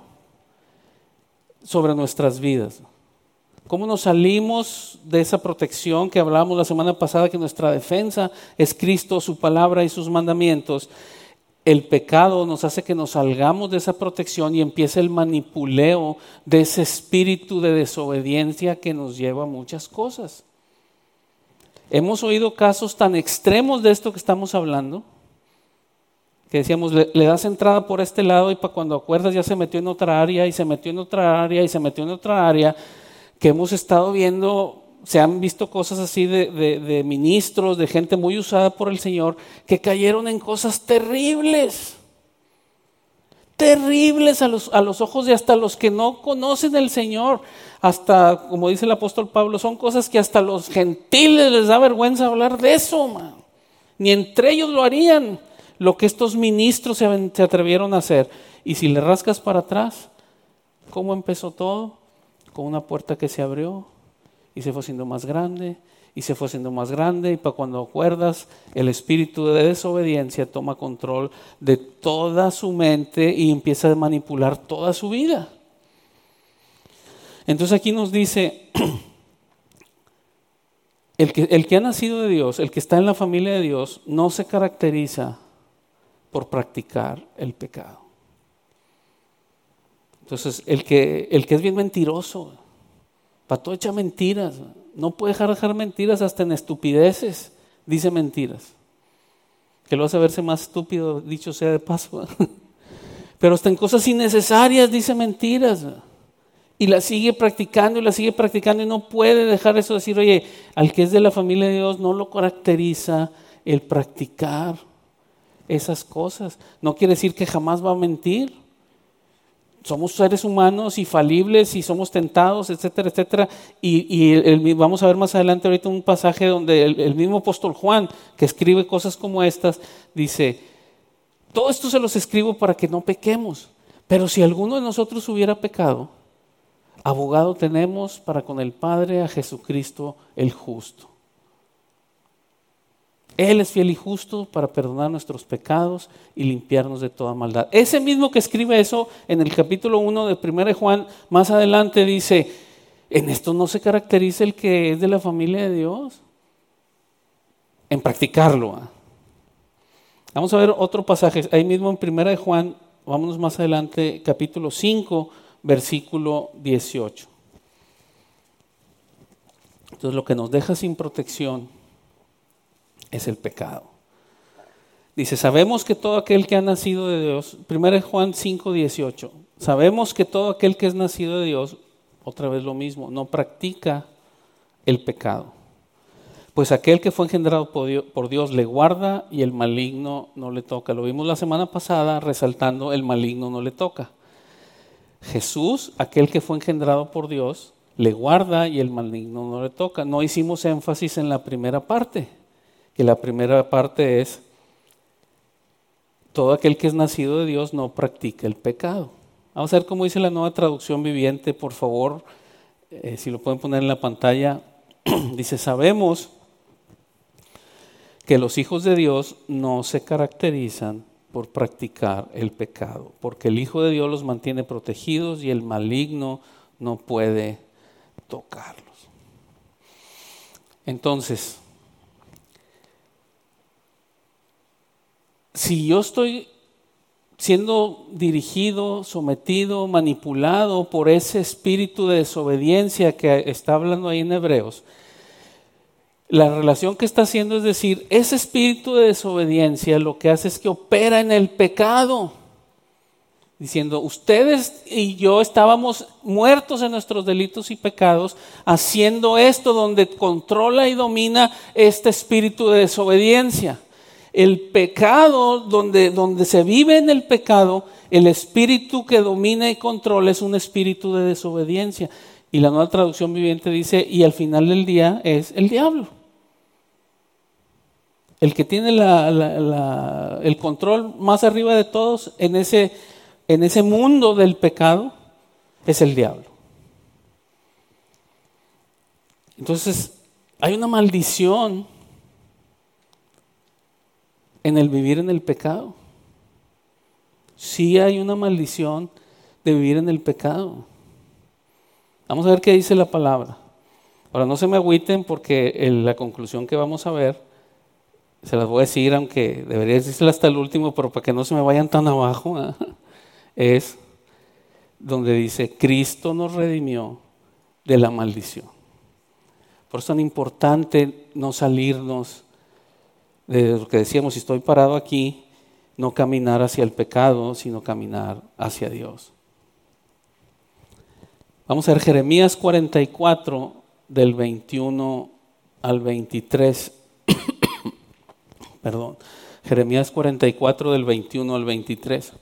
sobre nuestras vidas. ¿Cómo nos salimos de esa protección que hablábamos la semana pasada, que nuestra defensa es Cristo, su palabra y sus mandamientos? El pecado nos hace que nos salgamos de esa protección y empiece el manipuleo de ese espíritu de desobediencia que nos lleva a muchas cosas. Hemos oído casos tan extremos de esto que estamos hablando, que decíamos, le das entrada por este lado y para cuando acuerdas ya se metió en otra área y se metió en otra área y se metió en otra área, que hemos estado viendo. Se han visto cosas así de ministros, de gente muy usada por el Señor, que cayeron en cosas terribles. Terribles a los ojos de hasta los que no conocen al Señor. Hasta, como dice el apóstol Pablo, son cosas que hasta los gentiles les da vergüenza hablar de eso, man. Ni entre ellos lo harían, lo que estos ministros se atrevieron a hacer. Y si le rascas para atrás, ¿Cómo empezó todo? Con una puerta que se abrió y se fue haciendo más grande y se fue haciendo más grande, y para cuando acuerdas, el espíritu de desobediencia toma control de toda su mente y empieza a manipular toda su vida. Entonces aquí nos dice, el que ha nacido de Dios, el que está en la familia de Dios, no se caracteriza por practicar el pecado. Entonces, el que es bien mentiroso, para todo echa mentiras, no puede dejar mentiras, hasta en estupideces dice mentiras. Que lo hace verse más estúpido, dicho sea de paso. Pero hasta en cosas innecesarias dice mentiras. Y la sigue practicando y no puede dejar eso de decir, oye, al que es de la familia de Dios no lo caracteriza el practicar esas cosas. No quiere decir que jamás va a mentir. Somos seres humanos y falibles y somos tentados, etcétera, etcétera. Vamos a ver más adelante ahorita un pasaje donde el mismo apóstol Juan, que escribe cosas como estas, dice, todo esto se los escribo para que no pequemos. Pero si alguno de nosotros hubiera pecado, abogado tenemos para con el Padre a Jesucristo el justo. Él es fiel y justo para perdonar nuestros pecados y limpiarnos de toda maldad. Ese mismo que escribe eso en el capítulo 1 de 1 de Juan, más adelante dice, en esto no se caracteriza el que es de la familia de Dios, en practicarlo. Vamos a ver otro pasaje, ahí mismo en 1 de Juan, vámonos más adelante, capítulo 5, versículo 18. Entonces lo que nos deja sin protección es el pecado. Dice, sabemos que todo aquel que ha nacido de Dios, 1 Juan 5, 18, sabemos que todo aquel que es nacido de Dios, otra vez lo mismo, no practica el pecado. Pues aquel que fue engendrado por Dios le guarda y el maligno no le toca. Lo vimos la semana pasada resaltando el maligno no le toca. Jesús, aquel que fue engendrado por Dios, le guarda y el maligno no le toca. No hicimos énfasis en la primera parte, que la primera parte es, todo aquel que es nacido de Dios no practica el pecado. Vamos a ver cómo dice la Nueva Traducción Viviente, por favor, si lo pueden poner en la pantalla. Dice, sabemos que los hijos de Dios no se caracterizan por practicar el pecado, porque el Hijo de Dios los mantiene protegidos y el maligno no puede tocarlos. Entonces, si yo estoy siendo dirigido, sometido, manipulado por ese espíritu de desobediencia que está hablando ahí en Hebreos, la relación que está haciendo es decir, ese espíritu de desobediencia lo que hace es que opera en el pecado, diciendo, ustedes y yo estábamos muertos en nuestros delitos y pecados, haciendo esto donde controla y domina este espíritu de desobediencia. El pecado, donde se vive en el pecado, el espíritu que domina y controla es un espíritu de desobediencia. Y la Nueva Traducción Viviente dice, y al final del día es el diablo. El que tiene el control más arriba de todos en ese mundo del pecado es el diablo. Entonces, hay una maldición en el vivir en el pecado. Sí hay una maldición de vivir en el pecado. Vamos a ver qué dice la palabra. Ahora no se me agüiten porque la conclusión que vamos a ver, se las voy a decir, aunque debería decírsela hasta el último, pero para que no se me vayan tan abajo, es donde dice, Cristo nos redimió de la maldición. Por eso es tan importante no salirnos de lo que decíamos, si estoy parado aquí, no caminar hacia el pecado, sino caminar hacia Dios. Vamos a ver Jeremías 44, del 21 al 23. Perdón, Jeremías 44, del 21 al 23.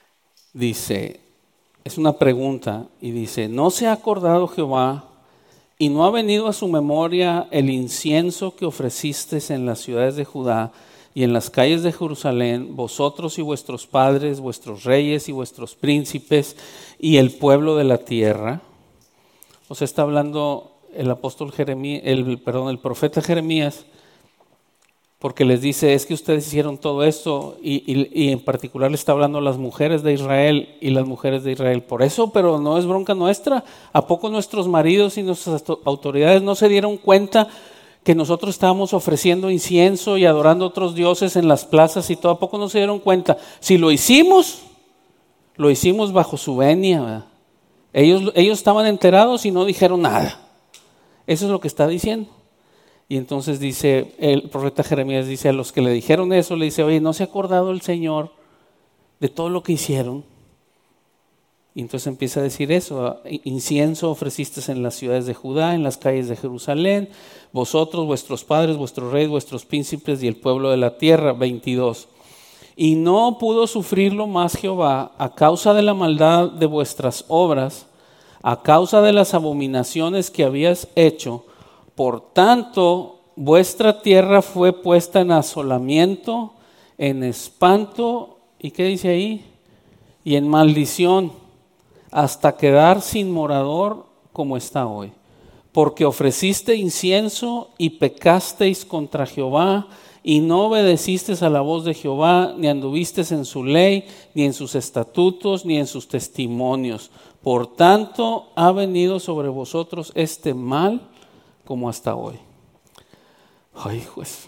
Dice, es una pregunta y dice, ¿no se ha acordado Jehová Y no ha venido a su memoria el incienso que ofrecisteis en las ciudades de Judá y en las calles de Jerusalén, vosotros y vuestros padres, vuestros reyes y vuestros príncipes y el pueblo de la tierra. O sea, está hablando el apóstol Jeremías, el profeta Jeremías, porque les dice, es que ustedes hicieron todo esto, y en particular le está hablando a las mujeres de Israel y las mujeres de Israel. Por eso, pero no es bronca nuestra. ¿A poco nuestros maridos y nuestras autoridades no se dieron cuenta que nosotros estábamos ofreciendo incienso y adorando a otros dioses en las plazas y todo? ¿A poco no se dieron cuenta? Si lo hicimos bajo su venia, ¿verdad? Ellos estaban enterados y no dijeron nada. Eso es lo que está diciendo. Y entonces dice, el profeta Jeremías dice a los que le dijeron eso, le dice, oye, ¿no se ha acordado el Señor de todo lo que hicieron? Y entonces empieza a decir eso, incienso ofrecisteis en las ciudades de Judá, en las calles de Jerusalén, vosotros, vuestros padres, vuestros reyes, vuestros príncipes y el pueblo de la tierra. 22. Y no pudo sufrirlo más Jehová a causa de la maldad de vuestras obras, a causa de las abominaciones que habías hecho. Por tanto, vuestra tierra fue puesta en asolamiento, en espanto, ¿y qué dice ahí? Y en maldición, hasta quedar sin morador como está hoy. Porque ofreciste incienso y pecasteis contra Jehová, y no obedecisteis a la voz de Jehová, ni anduvisteis en su ley, ni en sus estatutos, ni en sus testimonios. Por tanto, ha venido sobre vosotros este mal, como hasta hoy. Ay, pues.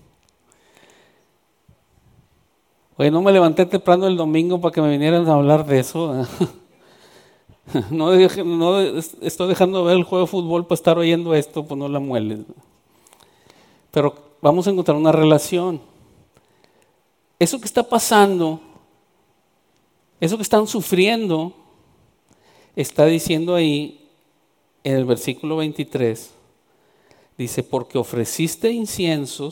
Oye, no me levanté temprano el domingo para que me vinieran a hablar de eso. No estoy dejando de ver el juego de fútbol para estar oyendo esto, pues no la mueles. Pero vamos a encontrar una relación. Eso que está pasando, eso que están sufriendo, está diciendo ahí en el versículo 23. Dice, porque ofreciste incienso,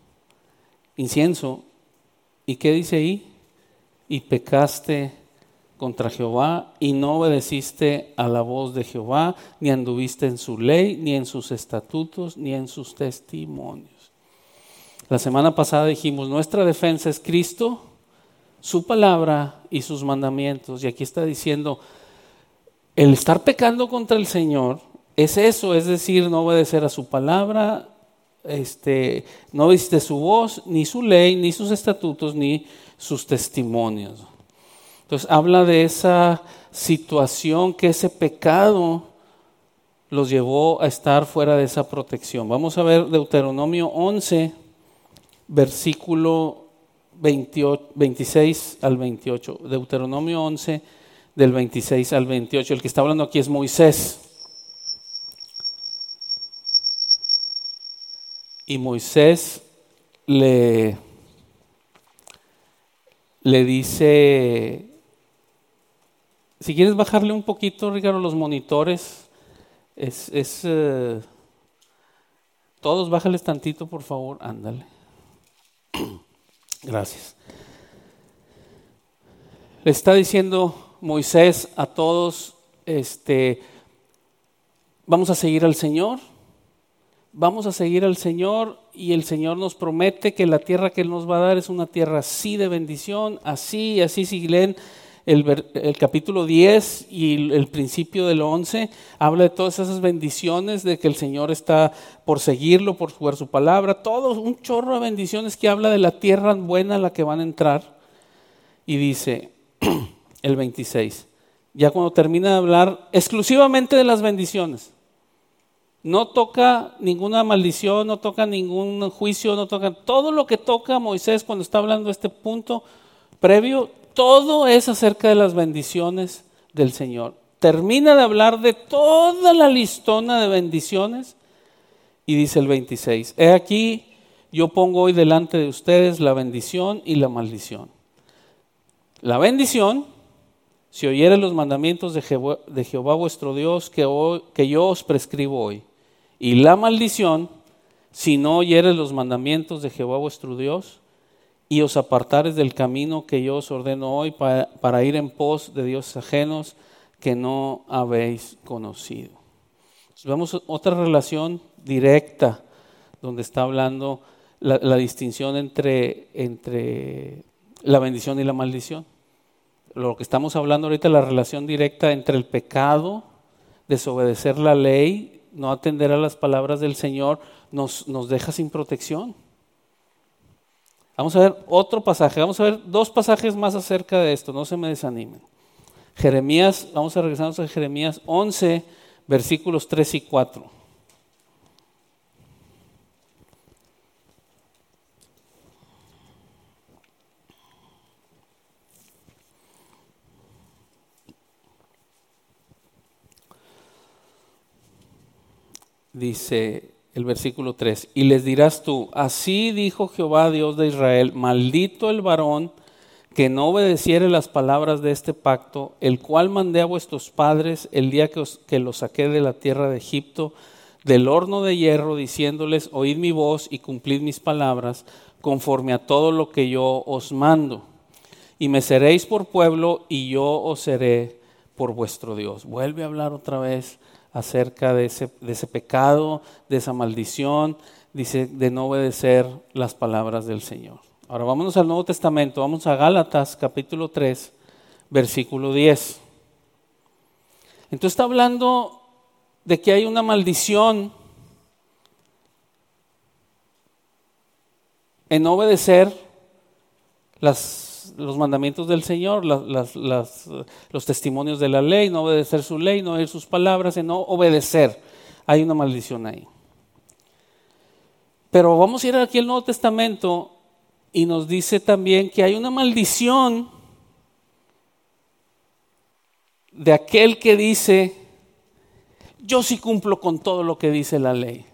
¿y qué dice ahí? Y pecaste contra Jehová y no obedeciste a la voz de Jehová, ni anduviste en su ley, ni en sus estatutos, ni en sus testimonios. La semana pasada dijimos, nuestra defensa es Cristo, su palabra y sus mandamientos. Y aquí está diciendo, el estar pecando contra el Señor es eso, es decir, no obedecer a su palabra, no oíste su voz, ni su ley, ni sus estatutos, ni sus testimonios. Entonces habla de esa situación que ese pecado los llevó a estar fuera de esa protección. Vamos a ver Deuteronomio 11, versículo 26 al 28. Deuteronomio 11, del 26 al 28. El que está hablando aquí es Moisés. Y Moisés le dice, si quieres bajarle un poquito, Ricardo, los monitores, todos bájales tantito, por favor, ándale. Gracias. Le está diciendo Moisés a todos, vamos a seguir al Señor. Vamos a seguir al Señor y el Señor nos promete que la tierra que Él nos va a dar es una tierra así de bendición, así, si leen el capítulo 10 y el principio del 11, habla de todas esas bendiciones, de que el Señor está por seguirlo, por jugar su palabra, todo un chorro de bendiciones que habla de la tierra buena a la que van a entrar. Y dice el 26, ya cuando termina de hablar exclusivamente de las bendiciones, no toca ninguna maldición, no toca ningún juicio, no toca todo lo que toca Moisés cuando está hablando de este punto previo, todo es acerca de las bendiciones del Señor. Termina de hablar de toda la listona de bendiciones y dice el 26, he aquí, yo pongo hoy delante de ustedes la bendición y la maldición. La bendición, si oyeres los mandamientos de Jehová vuestro Dios que yo os prescribo hoy. Y la maldición, si no oyeres los mandamientos de Jehová vuestro Dios y os apartares del camino que yo os ordeno hoy para ir en pos de dioses ajenos que no habéis conocido. Vemos otra relación directa donde está hablando la distinción entre la bendición y la maldición. Lo que estamos hablando ahorita, la relación directa entre el pecado, desobedecer la ley, no atender a las palabras del Señor, nos deja sin protección. Vamos a ver otro pasaje, vamos a ver 2 pasajes más acerca de esto, no se me desanimen. Jeremías, vamos a regresarnos a Jeremías 11, versículos 3 y 4. Dice el versículo 3, y les dirás tú, así dijo Jehová Dios de Israel, maldito el varón que no obedeciere las palabras de este pacto, el cual mandé a vuestros padres el día que los saqué de la tierra de Egipto, del horno de hierro, diciéndoles, oíd mi voz y cumplid mis palabras, conforme a todo lo que yo os mando. Y me seréis por pueblo, y yo os seré por vuestro Dios. Vuelve a hablar otra vez acerca de ese pecado, de esa maldición, dice, de no obedecer las palabras del Señor. Ahora vámonos al Nuevo Testamento, vamos a Gálatas capítulo 3, versículo 10. Entonces está hablando de que hay una maldición en no obedecer los mandamientos del Señor, los testimonios de la ley, no obedecer su ley, no oír sus palabras, en no obedecer. Hay una maldición ahí. Pero vamos a ir aquí al Nuevo Testamento y nos dice también que hay una maldición de aquel que dice, yo sí cumplo con todo lo que dice la ley.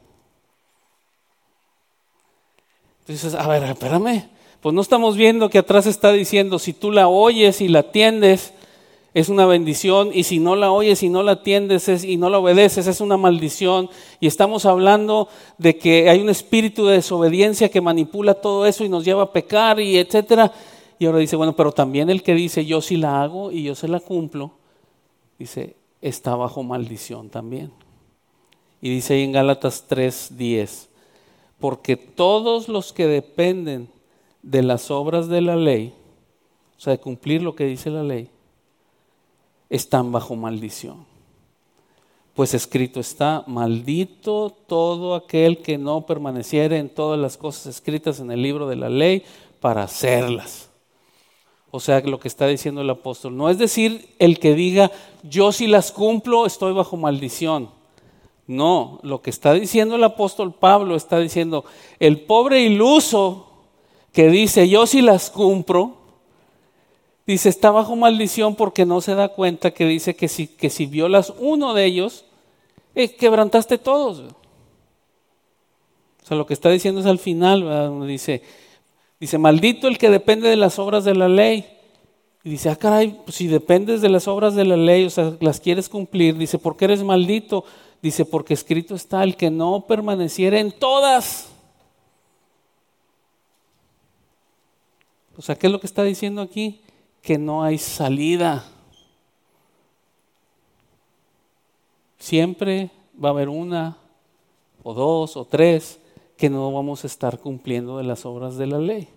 Entonces, a ver, espérame. Pues no estamos viendo que atrás está diciendo, si tú la oyes y la atiendes, es una bendición, y si no la oyes y no la atiendes y no la obedeces, es una maldición. Y estamos hablando de que hay un espíritu de desobediencia que manipula todo eso y nos lleva a pecar y etcétera. Y ahora dice, bueno, pero también el que dice, yo sí la hago y yo se la cumplo, dice, está bajo maldición también. Y dice ahí en Gálatas 3:10, porque todos los que dependen de las obras de la ley, o sea, de cumplir lo que dice la ley, están bajo maldición. Pues escrito está, maldito todo aquel que no permaneciere en todas las cosas escritas en el libro de la ley para hacerlas. O sea, lo que está diciendo el apóstol, no es decir el que diga, yo si las cumplo estoy bajo maldición. No, lo que está diciendo el apóstol Pablo está diciendo, el pobre iluso que dice, yo si las cumplo, dice, está bajo maldición porque no se da cuenta que dice que si violas uno de ellos, quebrantaste todos. O sea, lo que está diciendo es al final, ¿verdad? Dice, maldito el que depende de las obras de la ley. Y dice, caray, pues si dependes de las obras de la ley, o sea, las quieres cumplir, dice, ¿por qué eres maldito? Dice, porque escrito está, el que no permaneciera en todas. O sea, ¿qué es lo que está diciendo aquí? Que no hay salida. Siempre va a haber una, o dos, o tres, que no vamos a estar cumpliendo de las obras de la ley.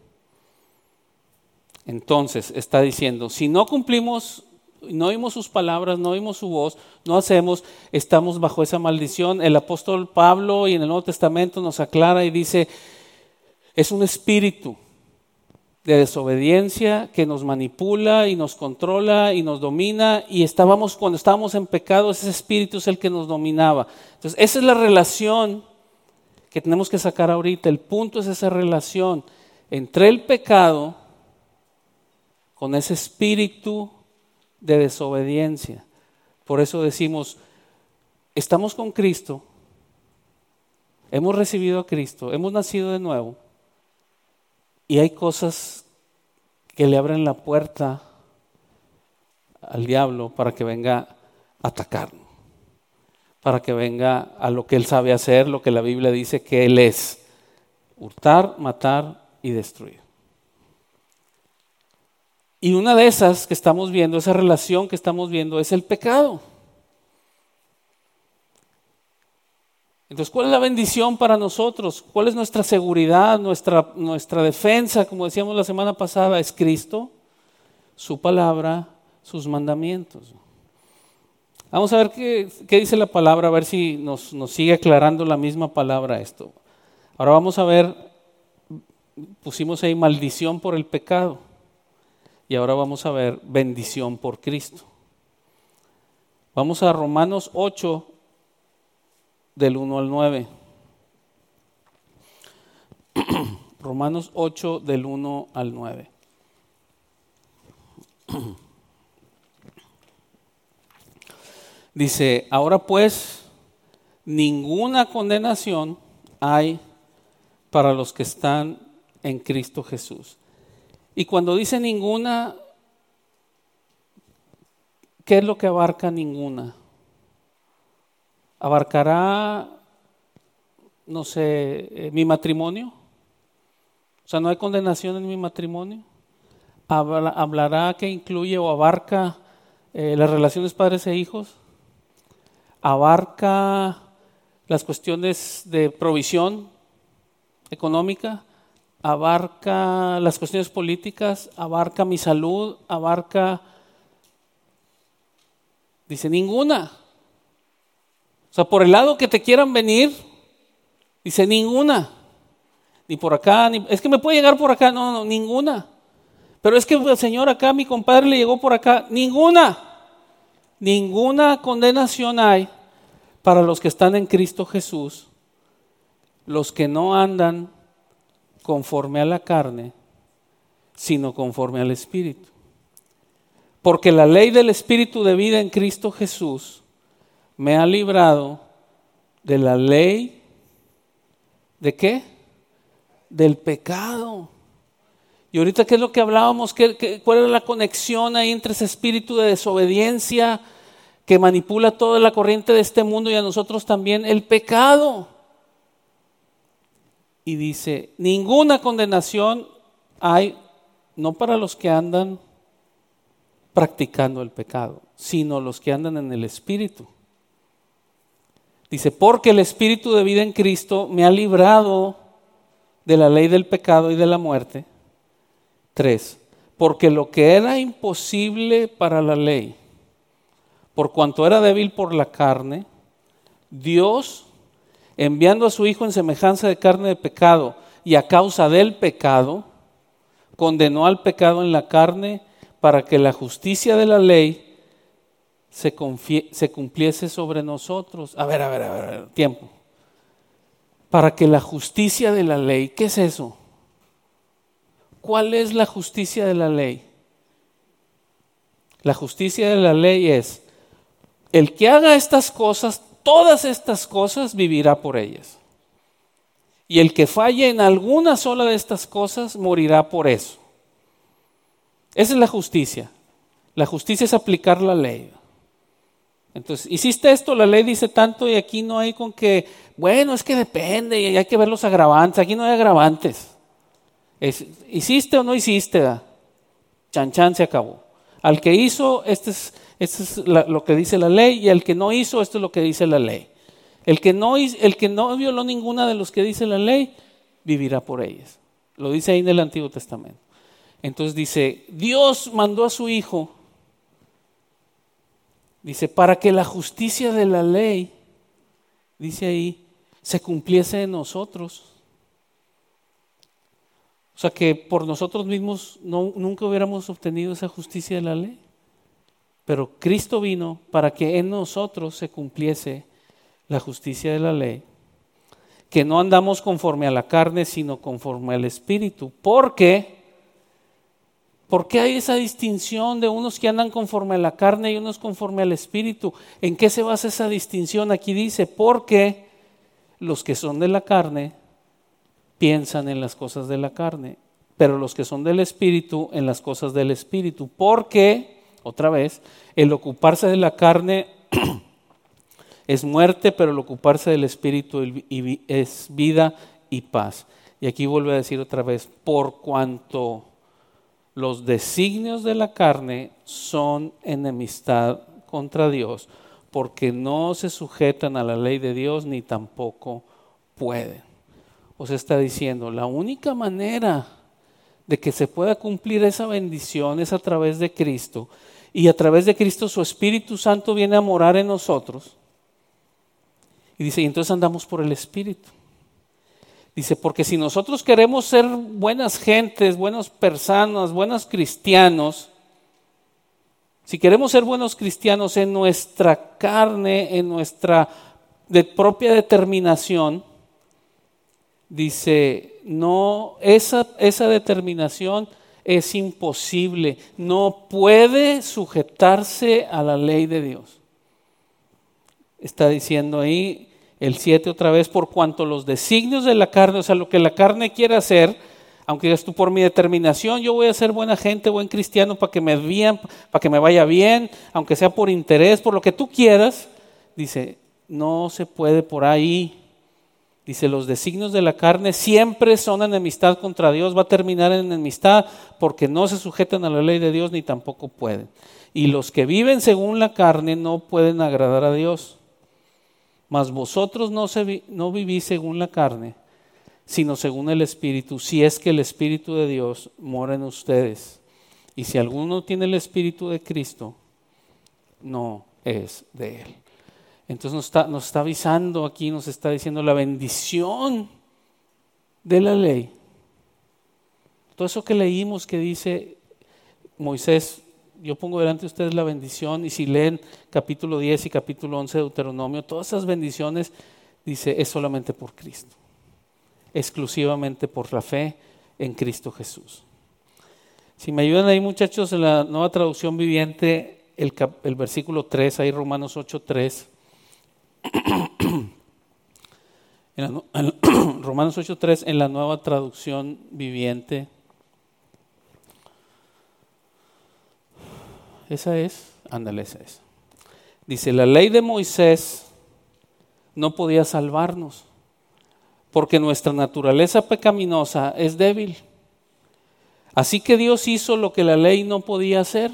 Entonces, está diciendo, si no cumplimos, no oímos sus palabras, no oímos su voz, no hacemos, estamos bajo esa maldición. El apóstol Pablo y en el Nuevo Testamento nos aclara y dice, es un espíritu de desobediencia que nos manipula y nos controla y nos domina, y cuando estábamos en pecado, ese espíritu es el que nos dominaba. Entonces esa es la relación que tenemos que sacar ahorita. El punto es esa relación entre el pecado con ese espíritu de desobediencia. Por eso decimos, estamos con Cristo, hemos recibido a Cristo, hemos nacido de nuevo, y hay cosas que le abren la puerta al diablo para que venga a atacarnos, para que venga a lo que él sabe hacer, lo que la Biblia dice que él es: hurtar, matar y destruir. Y una de esas que estamos viendo, esa relación que estamos viendo, es el pecado. Entonces, ¿cuál es la bendición para nosotros? ¿Cuál es nuestra seguridad, nuestra defensa? Como decíamos la semana pasada, es Cristo, su palabra, sus mandamientos. Vamos a ver qué dice la palabra, a ver si nos sigue aclarando la misma palabra esto. Ahora vamos a ver, pusimos ahí maldición por el pecado y ahora vamos a ver bendición por Cristo. Vamos a Romanos 8, del 1 al 9. Romanos 8, del 1 al 9. Dice, ahora pues, ninguna condenación hay para los que están en Cristo Jesús. Y cuando dice ninguna, ¿qué es lo que abarca ninguna? ¿Abarcará, no sé, mi matrimonio? O sea, ¿no hay condenación en mi matrimonio? ¿Hablará que incluye o abarca las relaciones padres e hijos? ¿Abarca las cuestiones de provisión económica? ¿Abarca las cuestiones políticas? ¿Abarca mi salud? Dice, ninguna. O sea, por el lado que te quieran venir, dice, ninguna. Ni por acá, es que me puede llegar por acá, no, ninguna. Pero es que el Señor acá, mi compadre le llegó por acá, ninguna. Ninguna condenación hay para los que están en Cristo Jesús, los que no andan conforme a la carne, sino conforme al Espíritu. Porque la ley del Espíritu de vida en Cristo Jesús me ha librado de la ley, ¿de qué? Del pecado. Y ahorita, ¿qué es lo que hablábamos? ¿Cuál era la conexión ahí entre ese espíritu de desobediencia que manipula toda la corriente de este mundo y a nosotros también? El pecado. Y dice, ninguna condenación hay, no para los que andan practicando el pecado, sino los que andan en el Espíritu. Dice, porque el Espíritu de vida en Cristo me ha librado de la ley del pecado y de la muerte. 3. Porque lo que era imposible para la ley, por cuanto era débil por la carne, Dios, enviando a su Hijo en semejanza de carne de pecado y a causa del pecado, condenó al pecado en la carne para que la justicia de la ley se cumpliese sobre nosotros. A ver, tiempo. Para que la justicia de la ley, ¿qué es eso? ¿Cuál es la justicia de la ley? La justicia de la ley es, el que haga estas cosas, todas estas cosas, vivirá por ellas. Y el que falle en alguna sola de estas cosas, morirá por eso. Esa es la justicia. La justicia es aplicar la ley. Entonces, hiciste esto, la ley dice tanto y aquí no hay con que, bueno, es que depende y hay que ver los agravantes. Aquí no hay agravantes. ¿Hiciste o no hiciste? Chan, se acabó. Al que hizo, este es lo que dice la ley, y al que no hizo, esto es lo que dice la ley. El que no violó ninguna de los que dice la ley, vivirá por ellas. Lo dice ahí en el Antiguo Testamento. Entonces dice, Dios mandó a su Hijo, dice, para que la justicia de la ley, dice ahí, se cumpliese en nosotros. O sea que por nosotros mismos nunca hubiéramos obtenido esa justicia de la ley. Pero Cristo vino para que en nosotros se cumpliese la justicia de la ley. Que no andamos conforme a la carne, sino conforme al Espíritu. ¿Por qué? Porque hay esa distinción de unos que andan conforme a la carne y unos conforme al Espíritu. ¿En qué se basa esa distinción? Aquí dice, porque los que son de la carne piensan en las cosas de la carne, pero los que son del Espíritu en las cosas del Espíritu. Porque, otra vez, el ocuparse de la carne es muerte, pero el ocuparse del Espíritu es vida y paz. Y aquí vuelve a decir otra vez, por cuanto los designios de la carne son enemistad contra Dios, porque no se sujetan a la ley de Dios ni tampoco pueden. O sea, está diciendo, la única manera de que se pueda cumplir esa bendición es a través de Cristo, y a través de Cristo su Espíritu Santo viene a morar en nosotros. Y dice, y entonces andamos por el Espíritu. Dice, porque si nosotros queremos ser buenas gentes, buenas personas, buenos cristianos, si queremos ser buenos cristianos en nuestra carne, en nuestra propia determinación, dice, no, esa determinación es imposible, no puede sujetarse a la ley de Dios. Está diciendo ahí el 7 otra vez, por cuanto los designios de la carne, o sea, lo que la carne quiere hacer, aunque digas tú, por mi determinación, yo voy a ser buena gente, buen cristiano, para que me vean, para que me vaya bien, aunque sea por interés, por lo que tú quieras, dice, no se puede por ahí. Dice, los designios de la carne siempre son enemistad contra Dios, va a terminar en enemistad porque no se sujetan a la ley de Dios ni tampoco pueden. Y los que viven según la carne no pueden agradar a Dios. Mas vosotros no vivís según la carne, sino según el Espíritu, si es que el Espíritu de Dios mora en ustedes. Y si alguno tiene el Espíritu de Cristo, no es de Él. Entonces nos está avisando aquí, nos está diciendo la bendición de la ley. Todo eso que leímos que dice Moisés, yo pongo delante de ustedes la bendición, y si leen capítulo 10 y capítulo 11 de Deuteronomio, todas esas bendiciones, dice, es solamente por Cristo, exclusivamente por la fe en Cristo Jesús. Si me ayudan ahí, muchachos, en la Nueva Traducción Viviente, el versículo 3, ahí Romanos 8:3. Romanos 8:3 en la Nueva Traducción Viviente. Esa es, ándale, esa es. Dice, la ley de Moisés no podía salvarnos, porque nuestra naturaleza pecaminosa es débil. Así que Dios hizo lo que la ley no podía hacer.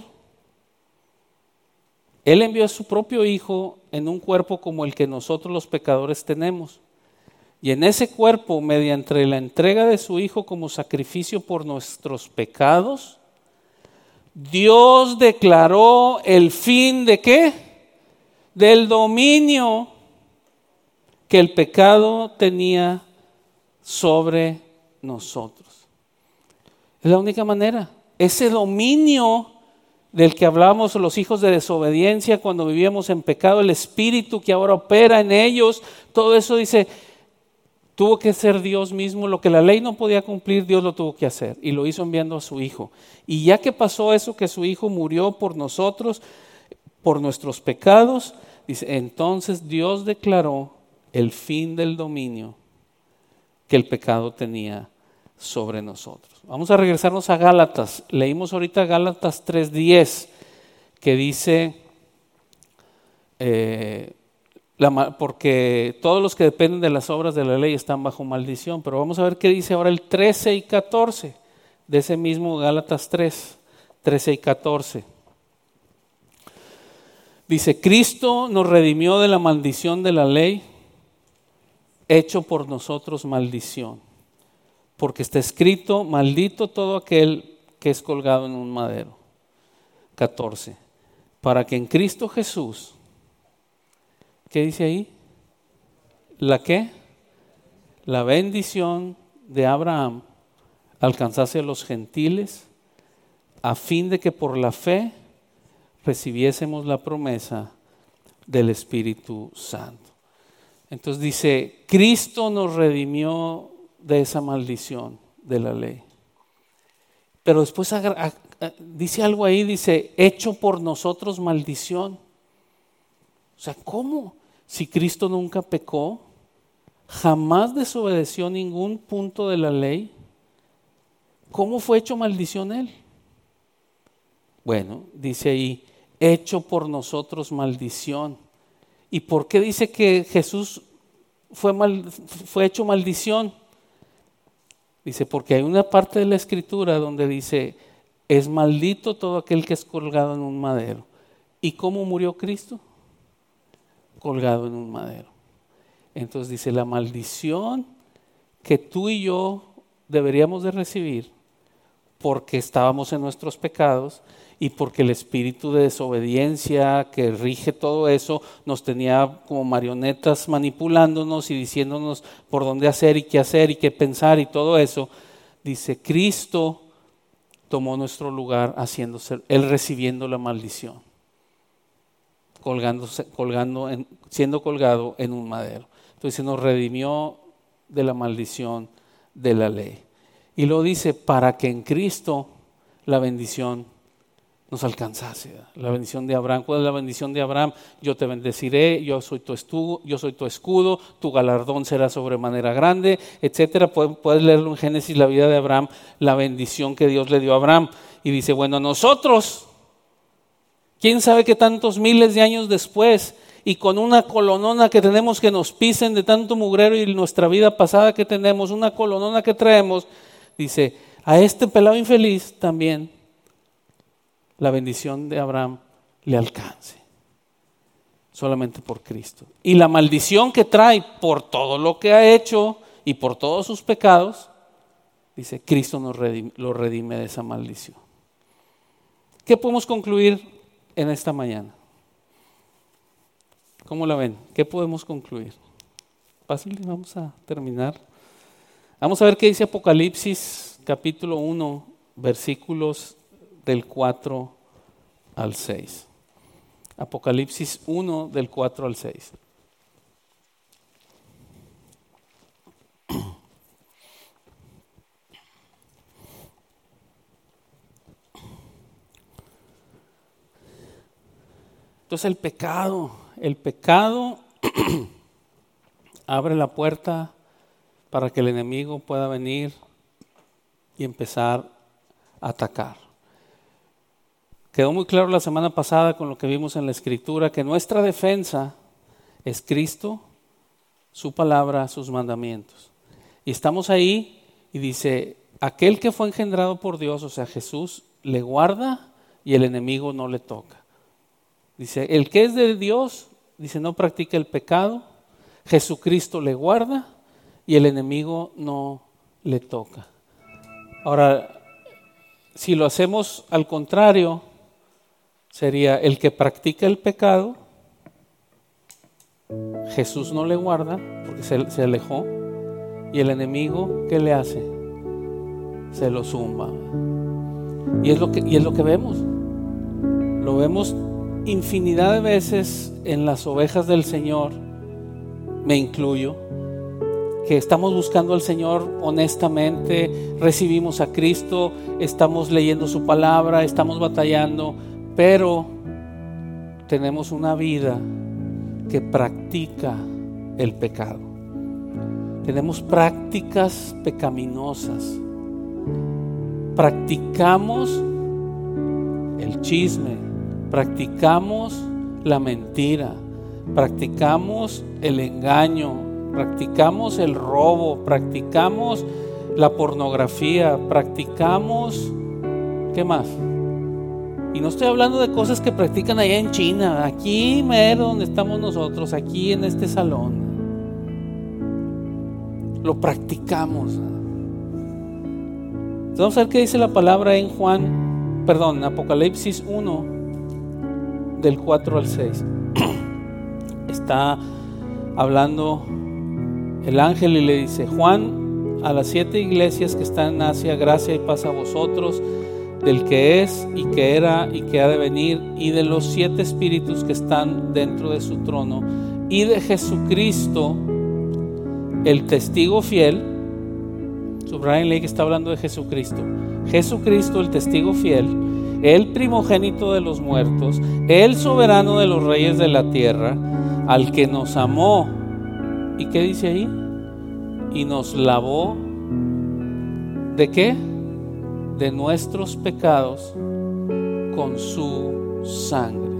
Él envió a su propio Hijo en un cuerpo como el que nosotros los pecadores tenemos. Y en ese cuerpo, mediante la entrega de su Hijo como sacrificio por nuestros pecados, Dios declaró el fin ¿de qué? Del dominio que el pecado tenía sobre nosotros. Es la única manera. Ese dominio del que hablábamos los hijos de desobediencia cuando vivíamos en pecado, el espíritu que ahora opera en ellos, todo eso dice, tuvo que ser Dios mismo, lo que la ley no podía cumplir, Dios lo tuvo que hacer y lo hizo enviando a su Hijo. Y ya que pasó eso, que su Hijo murió por nosotros, por nuestros pecados, dice, entonces Dios declaró el fin del dominio que el pecado tenía sobre nosotros. Vamos a regresarnos a Gálatas. Leímos ahorita Gálatas 3:10, que dice, porque todos los que dependen de las obras de la ley están bajo maldición. Pero vamos a ver qué dice ahora el 13 y 14 de ese mismo Gálatas 13 y 14. Dice, Cristo nos redimió de la maldición de la ley, hecho por nosotros maldición. Porque está escrito, maldito todo aquel que es colgado en un madero. 14. Para que en Cristo Jesús, ¿qué dice ahí? ¿La qué? La bendición de Abraham alcanzase a los gentiles, a fin de que por la fe recibiésemos la promesa del Espíritu Santo. Entonces dice, Cristo nos redimió de esa maldición de la ley. Pero después dice algo ahí, dice, hecho por nosotros maldición. O sea, ¿cómo? Si Cristo nunca pecó, jamás desobedeció ningún punto de la ley, ¿cómo fue hecho maldición Él? Bueno, dice ahí, hecho por nosotros maldición. ¿Y por qué dice que Jesús fue hecho maldición? Dice, porque hay una parte de la Escritura donde dice, es maldito todo aquel que es colgado en un madero. ¿Y cómo murió Cristo? colgado en un madero. Entonces dice, la maldición que tú y yo deberíamos de recibir porque estábamos en nuestros pecados y porque el espíritu de desobediencia que rige todo eso nos tenía como marionetas manipulándonos y diciéndonos por dónde hacer y qué pensar y todo eso. Dice, Cristo tomó nuestro lugar haciéndose, Él recibiendo la maldición, siendo colgado en un madero. Entonces se nos redimió de la maldición de la ley. Y lo dice para que en Cristo la bendición nos alcanzase. La bendición de Abraham. ¿Cuál es la bendición de Abraham? Yo te bendeciré, yo soy tu escudo, tu galardón será sobremanera grande, etcétera. Puedes leerlo en Génesis, la vida de Abraham, la bendición que Dios le dio a Abraham. Y dice, bueno, nosotros, quién sabe qué tantos miles de años después, y con una colonona que tenemos que nos pisen de tanto mugrero y nuestra vida pasada que tenemos, una colonona que traemos, dice, a este pelado infeliz también la bendición de Abraham le alcance, solamente por Cristo. Y la maldición que trae por todo lo que ha hecho y por todos sus pecados, dice, Cristo lo redime de esa maldición. ¿Qué podemos concluir en esta mañana? ¿Cómo la ven? ¿Qué podemos concluir? Fácil, vamos a terminar. Vamos a ver qué dice Apocalipsis, capítulo 1, versículos del 4 al 6. Apocalipsis 1, del 4 al 6. Entonces el pecado abre la puerta para que el enemigo pueda venir y empezar a atacar. Quedó muy claro la semana pasada con lo que vimos en la Escritura que nuestra defensa es Cristo, su palabra, sus mandamientos. Y estamos ahí y dice, aquel que fue engendrado por Dios, o sea Jesús, le guarda y el enemigo no le toca. Dice, el que es de Dios, dice, no practica el pecado, Jesucristo le guarda y el enemigo no le toca. Ahora, si lo hacemos al contrario, sería el que practica el pecado, Jesús no le guarda porque se alejó, y el enemigo, ¿qué le hace? Se lo zumba. Y es lo que vemos. Lo vemos infinidad de veces en las ovejas del Señor, me incluyo, que estamos buscando al Señor honestamente, recibimos a Cristo, estamos leyendo su palabra, estamos batallando, pero tenemos una vida que practica el pecado. Tenemos prácticas pecaminosas. Practicamos el chisme, practicamos la mentira, practicamos el engaño, practicamos el robo, practicamos la pornografía, practicamos, ¿qué más? Y no estoy hablando de cosas que practican allá en China, aquí mero donde estamos nosotros, aquí en este salón. Lo practicamos. Entonces vamos a ver qué dice la palabra en Apocalipsis 1, del 4 al 6. Está hablando el ángel y le dice, Juan, a las 7 iglesias que están en Asia, gracia y paz a vosotros, del que es y que era y que ha de venir, y de los 7 espíritus que están dentro de su trono, y de Jesucristo, el testigo fiel. Subrayenle que está hablando de Jesucristo. Jesucristo, el testigo fiel, el primogénito de los muertos, el soberano de los reyes de la tierra, al que nos amó. ¿Y qué dice ahí? Y nos lavó ¿de qué? De nuestros pecados con su sangre.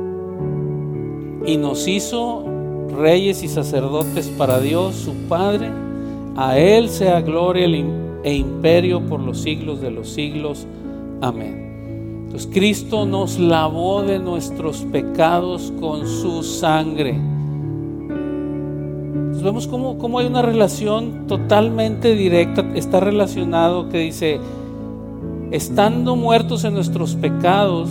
Y nos hizo reyes y sacerdotes para Dios su Padre. A Él sea gloria e imperio por los siglos de los siglos. Amén. Entonces Cristo nos lavó de nuestros pecados con su sangre. Entonces vemos cómo hay una relación totalmente directa, está relacionado, que dice, estando muertos en nuestros pecados,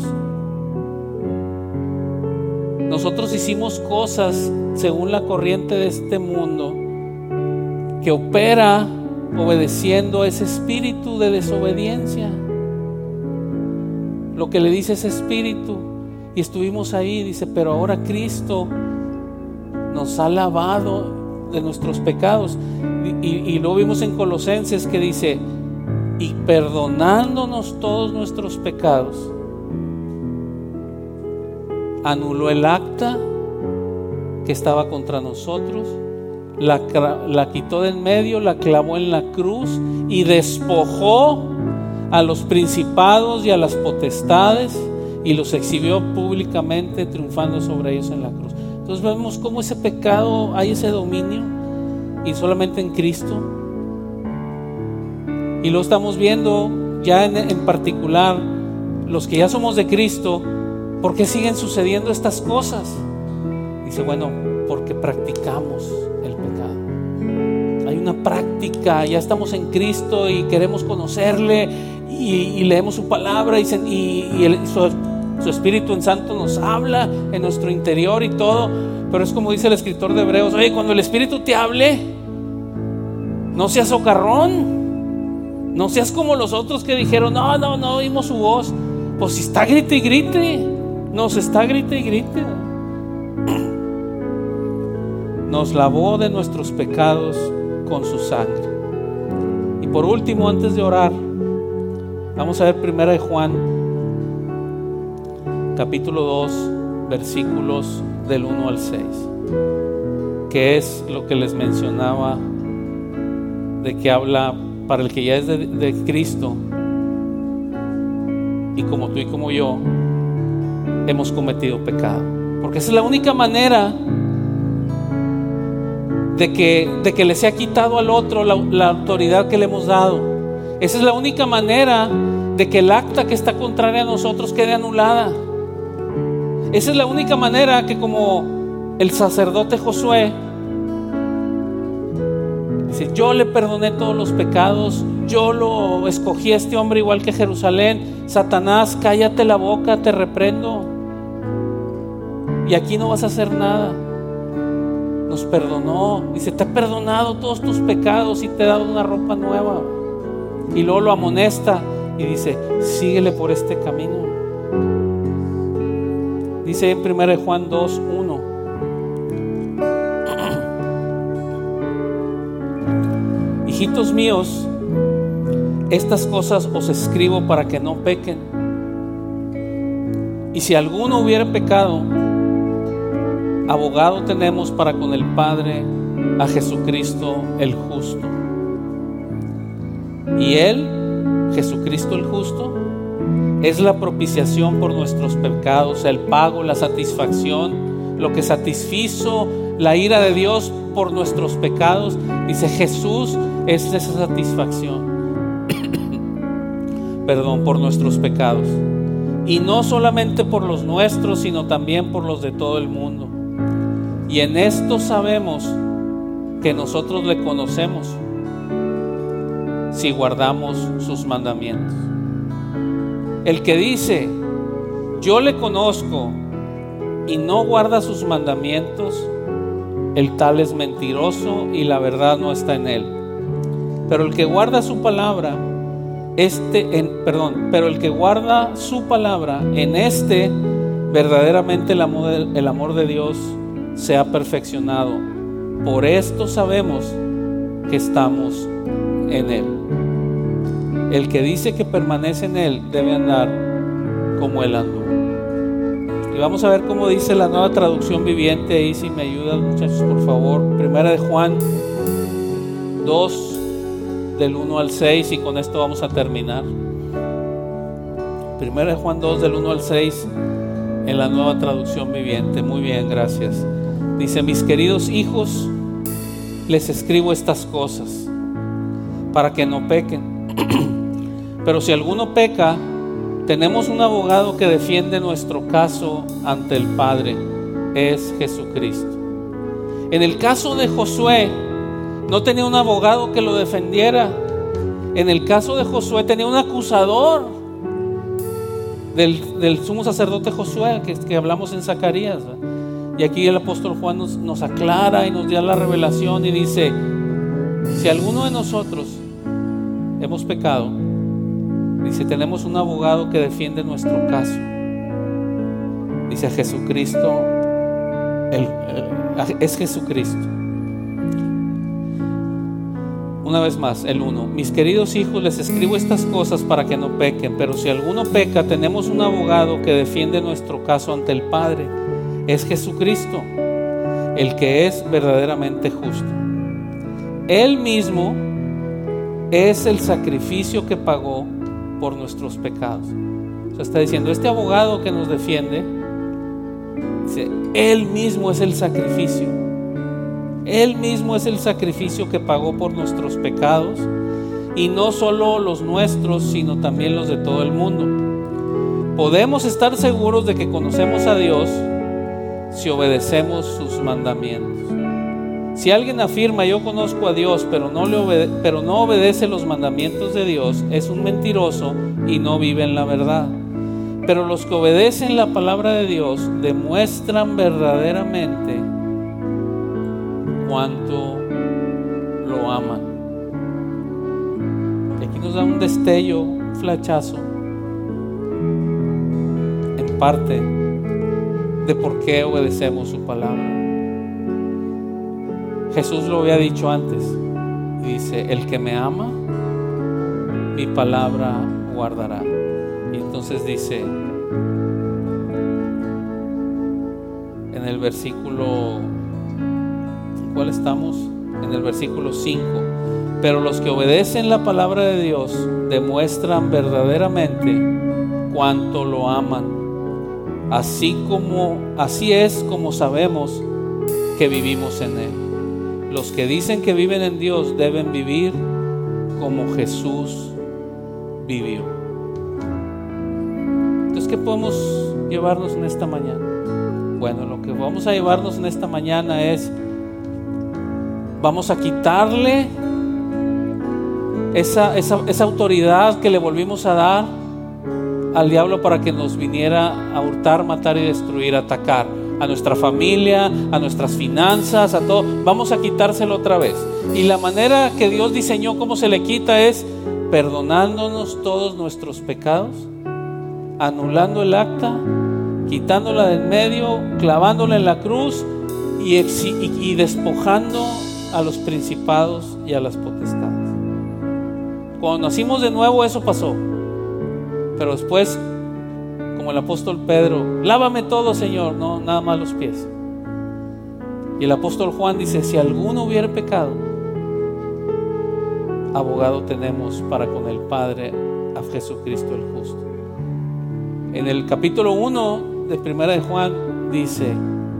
nosotros hicimos cosas según la corriente de este mundo que opera obedeciendo a ese espíritu de desobediencia. Lo que le dice ese espíritu, y estuvimos ahí, dice, pero ahora Cristo nos ha lavado de nuestros pecados. Y luego vimos en Colosenses que dice, y perdonándonos todos nuestros pecados, anuló el acta que estaba contra nosotros, la quitó de en medio, la clavó en la cruz y despojó a los principados y a las potestades y los exhibió públicamente, triunfando sobre ellos en la cruz. Entonces vemos cómo ese pecado, hay ese dominio, y solamente en Cristo. Y lo estamos viendo ya en particular, los que ya somos de Cristo. ¿Por qué siguen sucediendo estas cosas? Dice, bueno, porque practicamos el pecado. Hay una práctica, ya estamos en Cristo y queremos conocerle y leemos su palabra y su Espíritu en Santo nos habla en nuestro interior y todo. Pero es como dice el escritor de Hebreos, oye, cuando el Espíritu te hable, no seas socarrón, no seas como los otros que dijeron, no oímos su voz. Pues si está grite y grite, nos está grite y grite. Nos lavó de nuestros pecados con su sangre. Y por último, antes de orar, vamos a ver 1 Juan capítulo 2 versículos del 1 al 6, que es lo que les mencionaba, de que habla para el que ya es de Cristo, y como tú y como yo hemos cometido pecado, porque esa es la única manera de que le sea quitado al otro la autoridad que le hemos dado. Esa es la única manera de que el acta que está contraria a nosotros quede anulada. Esa es la única manera que, como el sacerdote Josué dice, yo le perdoné todos los pecados, yo lo escogí a este hombre igual que Jerusalén. Satanás, cállate la boca, te reprendo, y aquí no vas a hacer nada. Nos perdonó, dice, te he perdonado todos tus pecados y te he dado una ropa nueva. Y luego lo amonesta y dice, síguele por este camino. Dice en 1 Juan 2:1, hijitos míos, estas cosas os escribo para que no pequen. Y si alguno hubiera pecado, abogado tenemos para con el Padre, a Jesucristo el justo. Y Él, Jesucristo el justo, es la propiciación por nuestros pecados, el pago, la satisfacción, lo que satisfizo la ira de Dios por nuestros pecados. Dice, Jesús es esa satisfacción perdón, por nuestros pecados, y no solamente por los nuestros, sino también por los de todo el mundo. Y en esto sabemos que nosotros le conocemos, si guardamos sus mandamientos. El que dice, yo le conozco, y no guarda sus mandamientos, el tal es mentiroso y la verdad no está en él. Pero el que guarda su palabra, pero el que guarda su palabra, en este verdaderamente el amor de Dios se ha perfeccionado. Por esto sabemos que estamos en Él. El que dice que permanece en Él debe andar como Él andó. Y vamos a ver cómo dice la Nueva Traducción Viviente. Ahí si me ayudan, muchachos, por favor. 1 Juan 2 del 1 al 6, y con esto vamos a terminar. 1 Juan 2 del 1 al 6 en la Nueva Traducción Viviente. Muy bien, gracias. Dice, mis queridos hijos, les escribo estas cosas para que no pequen. Pero si alguno peca, tenemos un abogado que defiende nuestro caso ante el Padre, es Jesucristo, En el caso de Josué, no tenía un abogado que lo defendiera. En el caso de Josué tenía un acusador del sumo sacerdote Josué, que hablamos en Zacarías. Y aquí el apóstol Juan nos aclara y nos da la revelación y dice: si alguno de nosotros hemos pecado, dice, tenemos un abogado que defiende nuestro caso. Dice, a Jesucristo, es Jesucristo. Una vez más, el 1: mis queridos hijos, les escribo estas cosas para que no pequen, pero si alguno peca, tenemos un abogado que defiende nuestro caso ante el Padre. Es Jesucristo, el que es verdaderamente justo. Él mismo es el sacrificio que pagó por nuestros pecados. O sea, está diciendo, este abogado que nos defiende, dice, Él mismo es el sacrificio. Él mismo es el sacrificio que pagó por nuestros pecados, y no solo los nuestros, sino también los de todo el mundo. Podemos estar seguros de que conocemos a Dios si obedecemos sus mandamientos. Si alguien afirma, yo conozco a Dios, pero no obedece los mandamientos de Dios, es un mentiroso y no vive en la verdad. Pero los que obedecen la palabra de Dios demuestran verdaderamente cuánto lo aman. Y aquí nos da un destello, un flechazo, en parte, de por qué obedecemos su palabra. Jesús lo había dicho antes, y dice, el que me ama, mi palabra guardará. Y entonces dice, en el versículo, ¿cuál estamos? En el versículo 5: pero los que obedecen la palabra de Dios demuestran verdaderamente cuánto lo aman. Así es como sabemos que vivimos en Él. Los que dicen que viven en Dios deben vivir como Jesús vivió. Entonces, ¿qué podemos llevarnos en esta mañana? Bueno, lo que vamos a llevarnos en esta mañana es, vamos a quitarle esa autoridad que le volvimos a dar al diablo para que nos viniera a hurtar, matar y destruir, atacar a nuestra familia, a nuestras finanzas, a todo. Vamos a quitárselo otra vez. Y la manera que Dios diseñó cómo se le quita es perdonándonos todos nuestros pecados, anulando el acta, quitándola del medio, clavándola en la cruz y despojando a los principados y a las potestades. Cuando nacimos de nuevo eso pasó, pero después, como el apóstol Pedro, lávame todo, Señor, no, nada más los pies. Y el apóstol Juan dice, si alguno hubiera pecado, abogado tenemos para con el Padre, a Jesucristo el justo. En el capítulo 1 de Primera de Juan dice,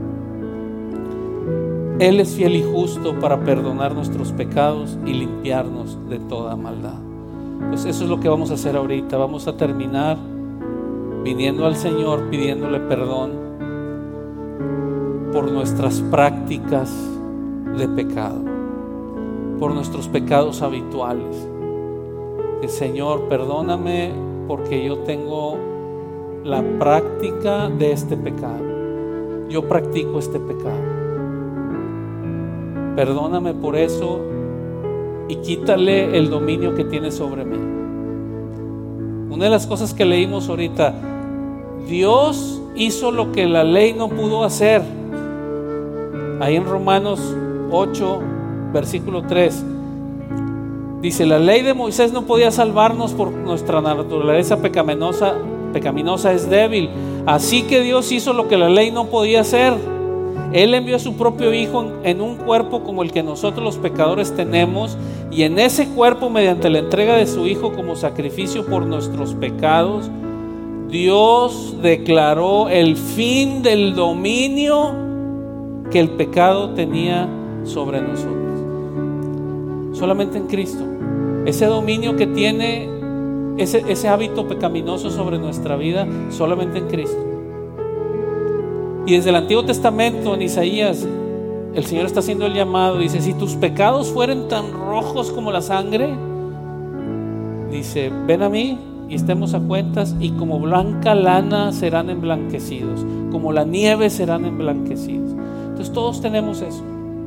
Él es fiel y justo para perdonar nuestros pecados y limpiarnos de toda maldad. Pues eso es lo que vamos a hacer ahorita. Vamos a terminar viniendo al Señor, pidiéndole perdón por nuestras prácticas de pecado, por nuestros pecados habituales. El Señor, perdóname porque yo tengo la práctica de este pecado. Yo practico este pecado. Perdóname por eso y quítale el dominio que tiene sobre mí. Una de las cosas que leímos ahorita, Dios hizo lo que la ley no pudo hacer. Ahí en Romanos 8, versículo 3, dice, la ley de Moisés no podía salvarnos por nuestra naturaleza pecaminosa es débil. Así que Dios hizo lo que la ley no podía hacer. Él envió a su propio Hijo en un cuerpo como el que nosotros los pecadores tenemos, y en ese cuerpo, mediante la entrega de su Hijo como sacrificio por nuestros pecados, Dios declaró el fin del dominio que el pecado tenía sobre nosotros. Solamente en Cristo. Ese dominio que tiene ese hábito pecaminoso sobre nuestra vida, solamente en Cristo. Y desde el Antiguo Testamento, en Isaías, el Señor está haciendo el llamado. Dice, si tus pecados fueren tan rojos como la sangre, dice, ven a mí y estemos a cuentas, y como blanca lana serán emblanquecidos, como la nieve serán emblanquecidos. Entonces todos tenemos eso.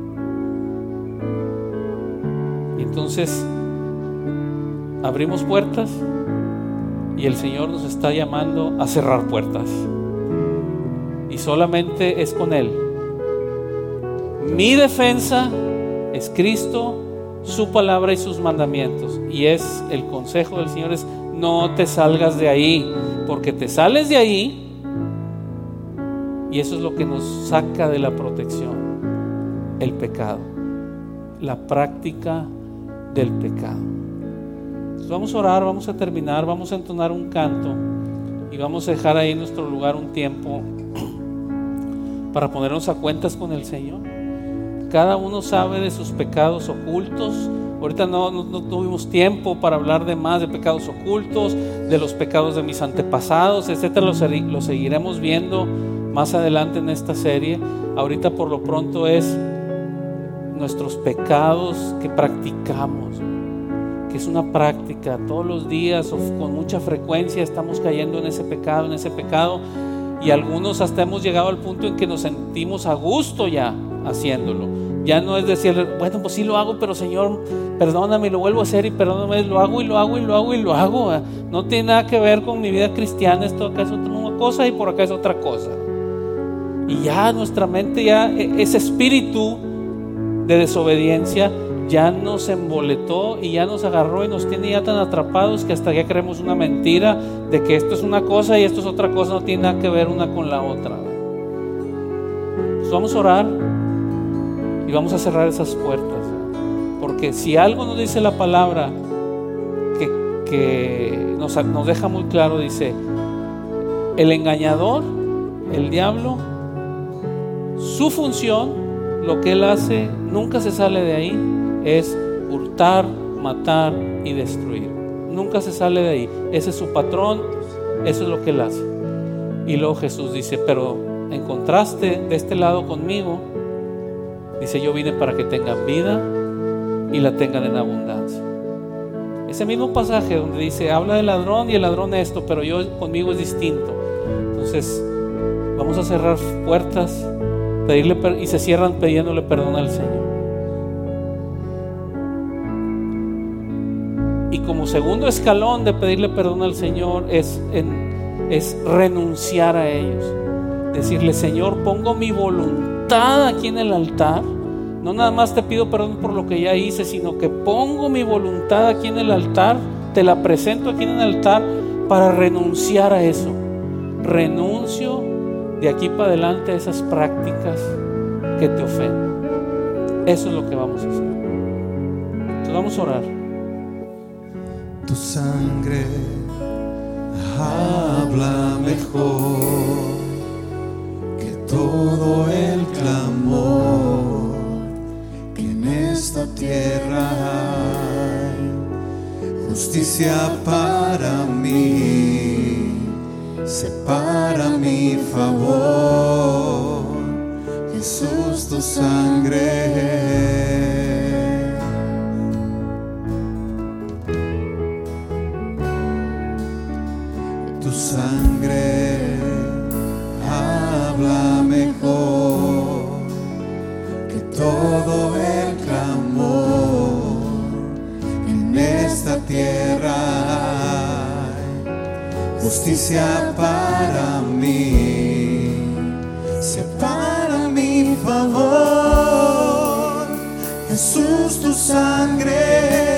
Y entonces abrimos puertas y el Señor nos está llamando a cerrar puertas, y solamente es con Él. Mi defensa es Cristo, su palabra y sus mandamientos. Y es el consejo del Señor, es no te salgas de ahí, porque te sales de ahí y eso es lo que nos saca de la protección: el pecado, la práctica del pecado. Entonces vamos a orar, vamos a terminar, vamos a entonar un canto y vamos a dejar ahí en nuestro lugar un tiempo para ponernos a cuentas con el Señor. Cada uno sabe de sus pecados ocultos. Ahorita no tuvimos tiempo para hablar de más de pecados ocultos, de los pecados de mis antepasados, etcétera. Lo seguiremos viendo más adelante en esta serie. Ahorita por lo pronto es nuestros pecados que practicamos, que es una práctica. Todos los días o con mucha frecuencia estamos cayendo en ese pecado, y algunos hasta hemos llegado al punto en que nos sentimos a gusto ya haciéndolo. Ya no es decir, bueno, pues sí lo hago, pero Señor, perdóname, y lo vuelvo a hacer, y perdóname, lo hago y lo hago y lo hago y lo hago. No tiene nada que ver con mi vida cristiana. Esto acá es una cosa y por acá es otra cosa. Y ya nuestra mente, ya ese espíritu de desobediencia ya nos emboletó y ya nos agarró y nos tiene ya tan atrapados que hasta ya creemos una mentira de que esto es una cosa y esto es otra cosa. No tiene nada que ver una con la otra. Pues vamos a orar y vamos a cerrar esas puertas, porque si algo nos dice la palabra que nos deja muy claro, dice, el engañador, el diablo, su función, lo que él hace, nunca se sale de ahí, es hurtar, matar y destruir. Nunca se sale de ahí. Ese es su patrón, eso es lo que él hace. Y luego Jesús dice, pero en contraste de este lado conmigo, dice, yo vine para que tengan vida y la tengan en abundancia. Ese mismo pasaje donde dice, habla del ladrón y el ladrón esto, pero conmigo es distinto. Entonces vamos a cerrar puertas, y se cierran pidiéndole perdón al Señor. Y como segundo escalón de pedirle perdón al Señor es renunciar a ellos. Decirle, Señor, pongo mi voluntad aquí en el altar. No nada más te pido perdón por lo que ya hice, sino que pongo mi voluntad aquí en el altar, te la presento aquí en el altar para renunciar a eso. Renuncio de aquí para adelante a esas prácticas que te ofenden. Eso es lo que vamos a hacer. Entonces vamos a orar. Tu sangre habla mejor que todo el clamor que en esta tierra hay. Justicia para mí, separa mi favor. Jesús, tu sangre. Tu sangre habla mejor que todo el clamor en esta tierra hay. Justicia para mí, separa mi favor. Jesús, tu sangre.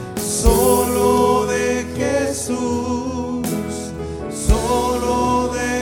Solo de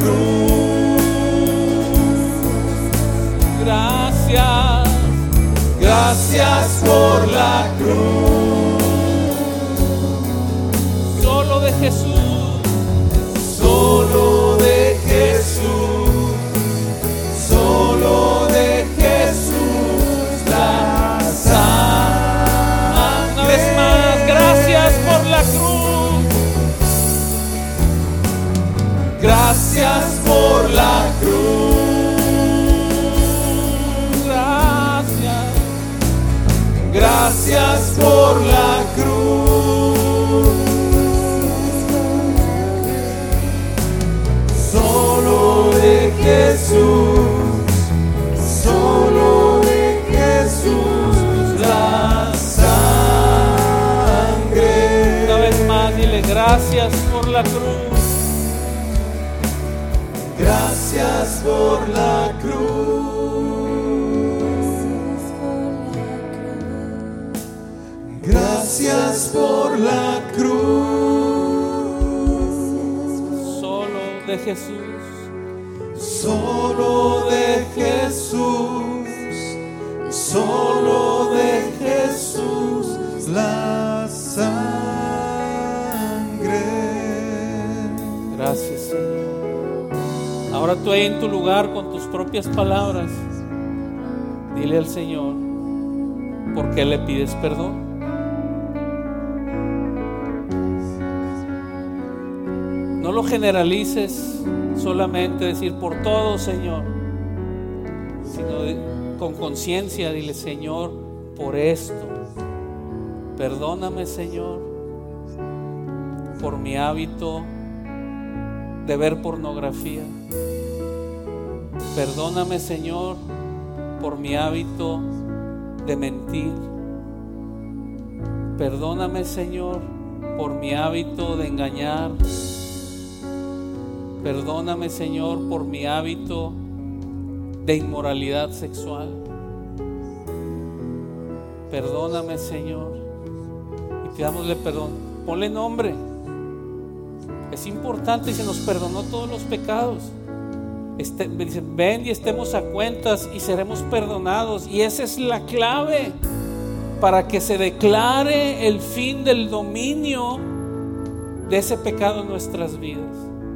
cruz. Gracias, Gracias por la cruz. solo de Jesús, Solo de Jesús. Solo de Jesús la sangre. una vez más, gracias por la cruz, Gracias por la cruz. gracias, Gracias por la cruz. Solo de Jesús. Solo de Jesús la sangre. una vez más, dile gracias por la cruz, Gracias por la cruz. Gracias por la cruz. solo de Jesús, Solo de Jesús. Solo de Jesús la sangre. gracias Señor. Ahora tú ahí en tu lugar con tus propias palabras, dile al Señor, ¿por qué le pides perdón? No lo generalices, solamente decir por todo, Señor, sino con conciencia, dile, Señor, por esto. Perdóname, Señor, por mi hábito de ver pornografía. Perdóname, Señor, por mi hábito de mentir. Perdóname, Señor, por mi hábito de engañar. Perdóname, Señor, por mi hábito de inmoralidad sexual. Perdóname, Señor, y pidámosle perdón. Ponle nombre. Es importante, y se nos perdonó todos los pecados. Dicen, ven y estemos a cuentas y seremos perdonados. Y esa es la clave para que se declare el fin del dominio de ese pecado en nuestras vidas.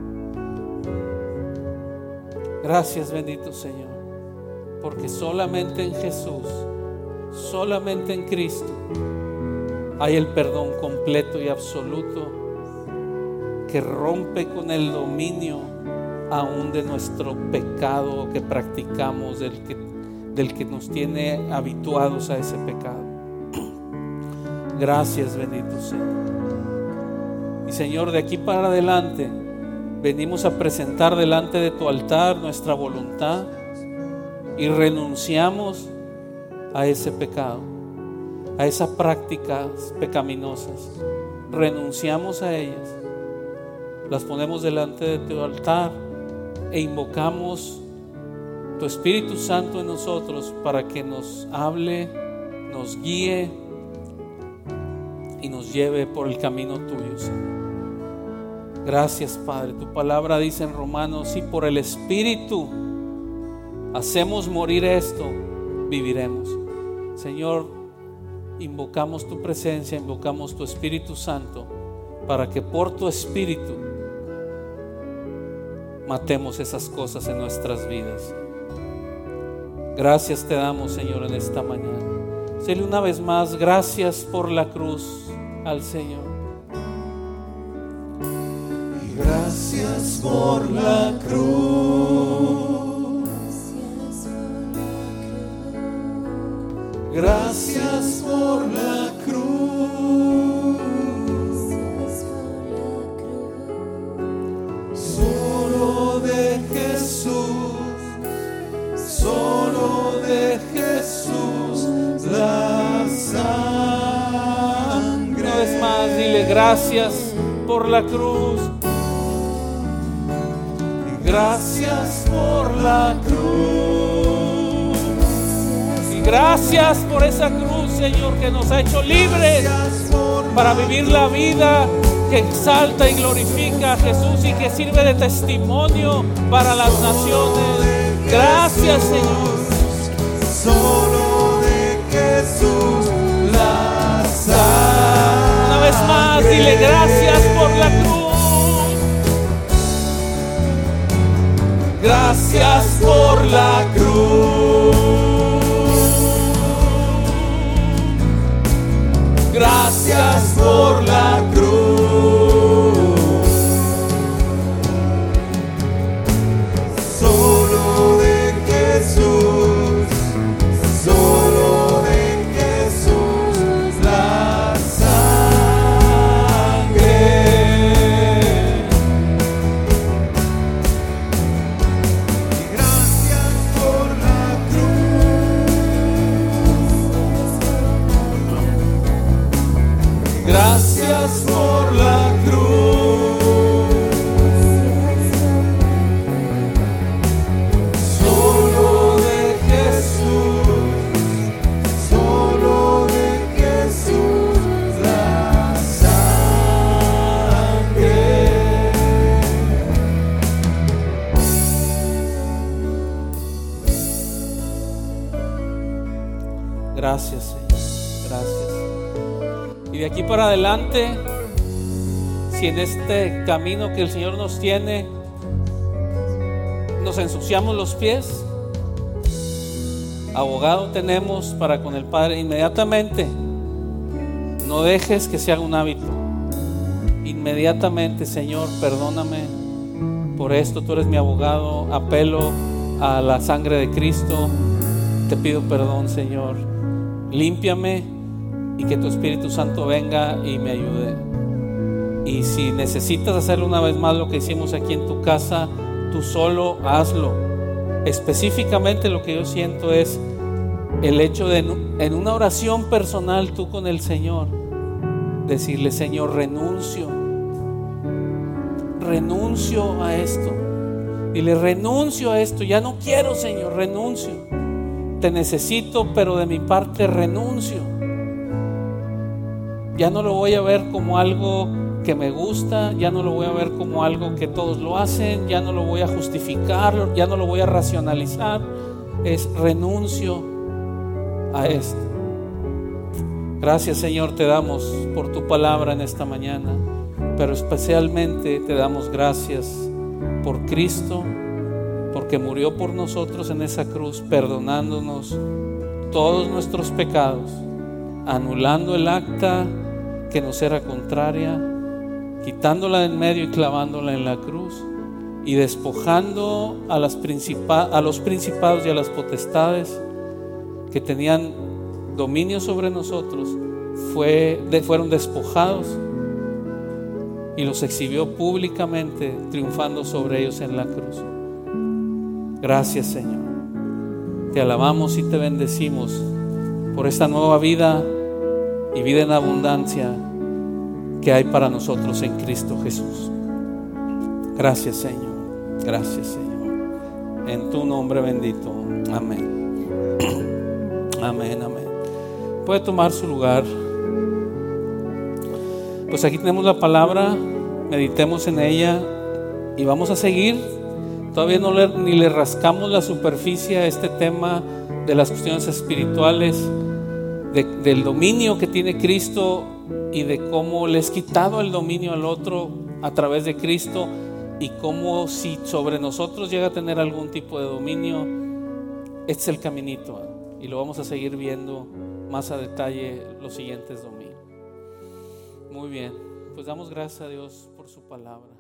Gracias, bendito Señor, porque solamente en Jesús, solamente en Cristo hay el perdón completo y absoluto que rompe con el dominio aún de nuestro pecado que practicamos, del que nos tiene habituados a ese pecado. Gracias, bendito Señor. Y Señor, de aquí para adelante venimos a presentar delante de tu altar nuestra voluntad y renunciamos a ese pecado, a esas prácticas pecaminosas. Renunciamos a ellas, las ponemos delante de tu altar e invocamos tu Espíritu Santo en nosotros para que nos hable, nos guíe y nos lleve por el camino tuyo, Señor. Gracias, Padre. Tu palabra dice en Romanos, si por el Espíritu hacemos morir esto, viviremos. Señor, invocamos tu presencia, invocamos tu Espíritu Santo para que por tu Espíritu matemos esas cosas en nuestras vidas. Gracias te damos, Señor, en esta mañana. Dile una vez más, gracias por la cruz al Señor. Gracias por la cruz. Gracias por la cruz. Solo de Jesús, solo de Jesús la sangre. Una vez más, dile gracias por la cruz. Gracias por la cruz. Y gracias por esa cruz, Señor, que nos ha hecho libres para vivir la vida que exalta y glorifica a Jesús y que sirve de testimonio para las naciones. Gracias, Señor. Solo de Jesús la sangre. Una vez más, dile gracias por la cruz. Gracias por la cruz. Gracias por la cruz. Solo de Jesús, solo de Jesús la sangre. Y gracias por la cruz. Gracias por la cruz. Solo de Jesús, solo de Jesús la sangre. Gracias, Señor. Gracias. Y de aquí para adelante, si en este camino que el Señor nos tiene nos ensuciamos los pies, abogado tenemos para con el Padre inmediatamente. No dejes que se haga un hábito. Inmediatamente, Señor, perdóname por esto, tú eres mi abogado, apelo a la sangre de Cristo, te pido perdón, Señor, límpiame y que tu Espíritu Santo venga y me ayude. Y si necesitas hacerlo una vez más lo que hicimos aquí en tu casa, tú solo hazlo. Específicamente lo que yo siento es el hecho de en una oración personal tú con el Señor decirle: Señor, renuncio a esto. Dile: renuncio a esto, ya no quiero, Señor, renuncio. Te necesito, pero de mi parte renuncio. Ya no lo voy a ver como algo que me gusta, ya no lo voy a ver como algo que todos lo hacen, ya no lo voy a justificar, ya no lo voy a racionalizar. Es renuncio a esto. Gracias, Señor, te damos por tu palabra en esta mañana, pero especialmente te damos gracias por Cristo, porque murió por nosotros en esa cruz, perdonándonos todos nuestros pecados, anulando el acta que nos era contraria, quitándola de en medio y clavándola en la cruz, y despojando a los principados y a las potestades que tenían dominio sobre nosotros. Fueron despojados y los exhibió públicamente, triunfando sobre ellos en la cruz. Gracias, Señor. Te alabamos y te bendecimos por esta nueva vida y vida en abundancia que hay para nosotros en Cristo Jesús. Gracias, Señor. Gracias, Señor. En tu nombre bendito. Amén. Amén, amén. Puede tomar su lugar. Pues aquí tenemos la palabra, meditemos en ella y vamos a seguir. Todavía ni le rascamos la superficie a este tema de las cuestiones espirituales, del dominio que tiene Cristo y de cómo le es quitado el dominio al otro a través de Cristo, y cómo si sobre nosotros llega a tener algún tipo de dominio, este es el caminito, y lo vamos a seguir viendo más a detalle los siguientes domingos. Muy bien, pues damos gracias a Dios por su palabra.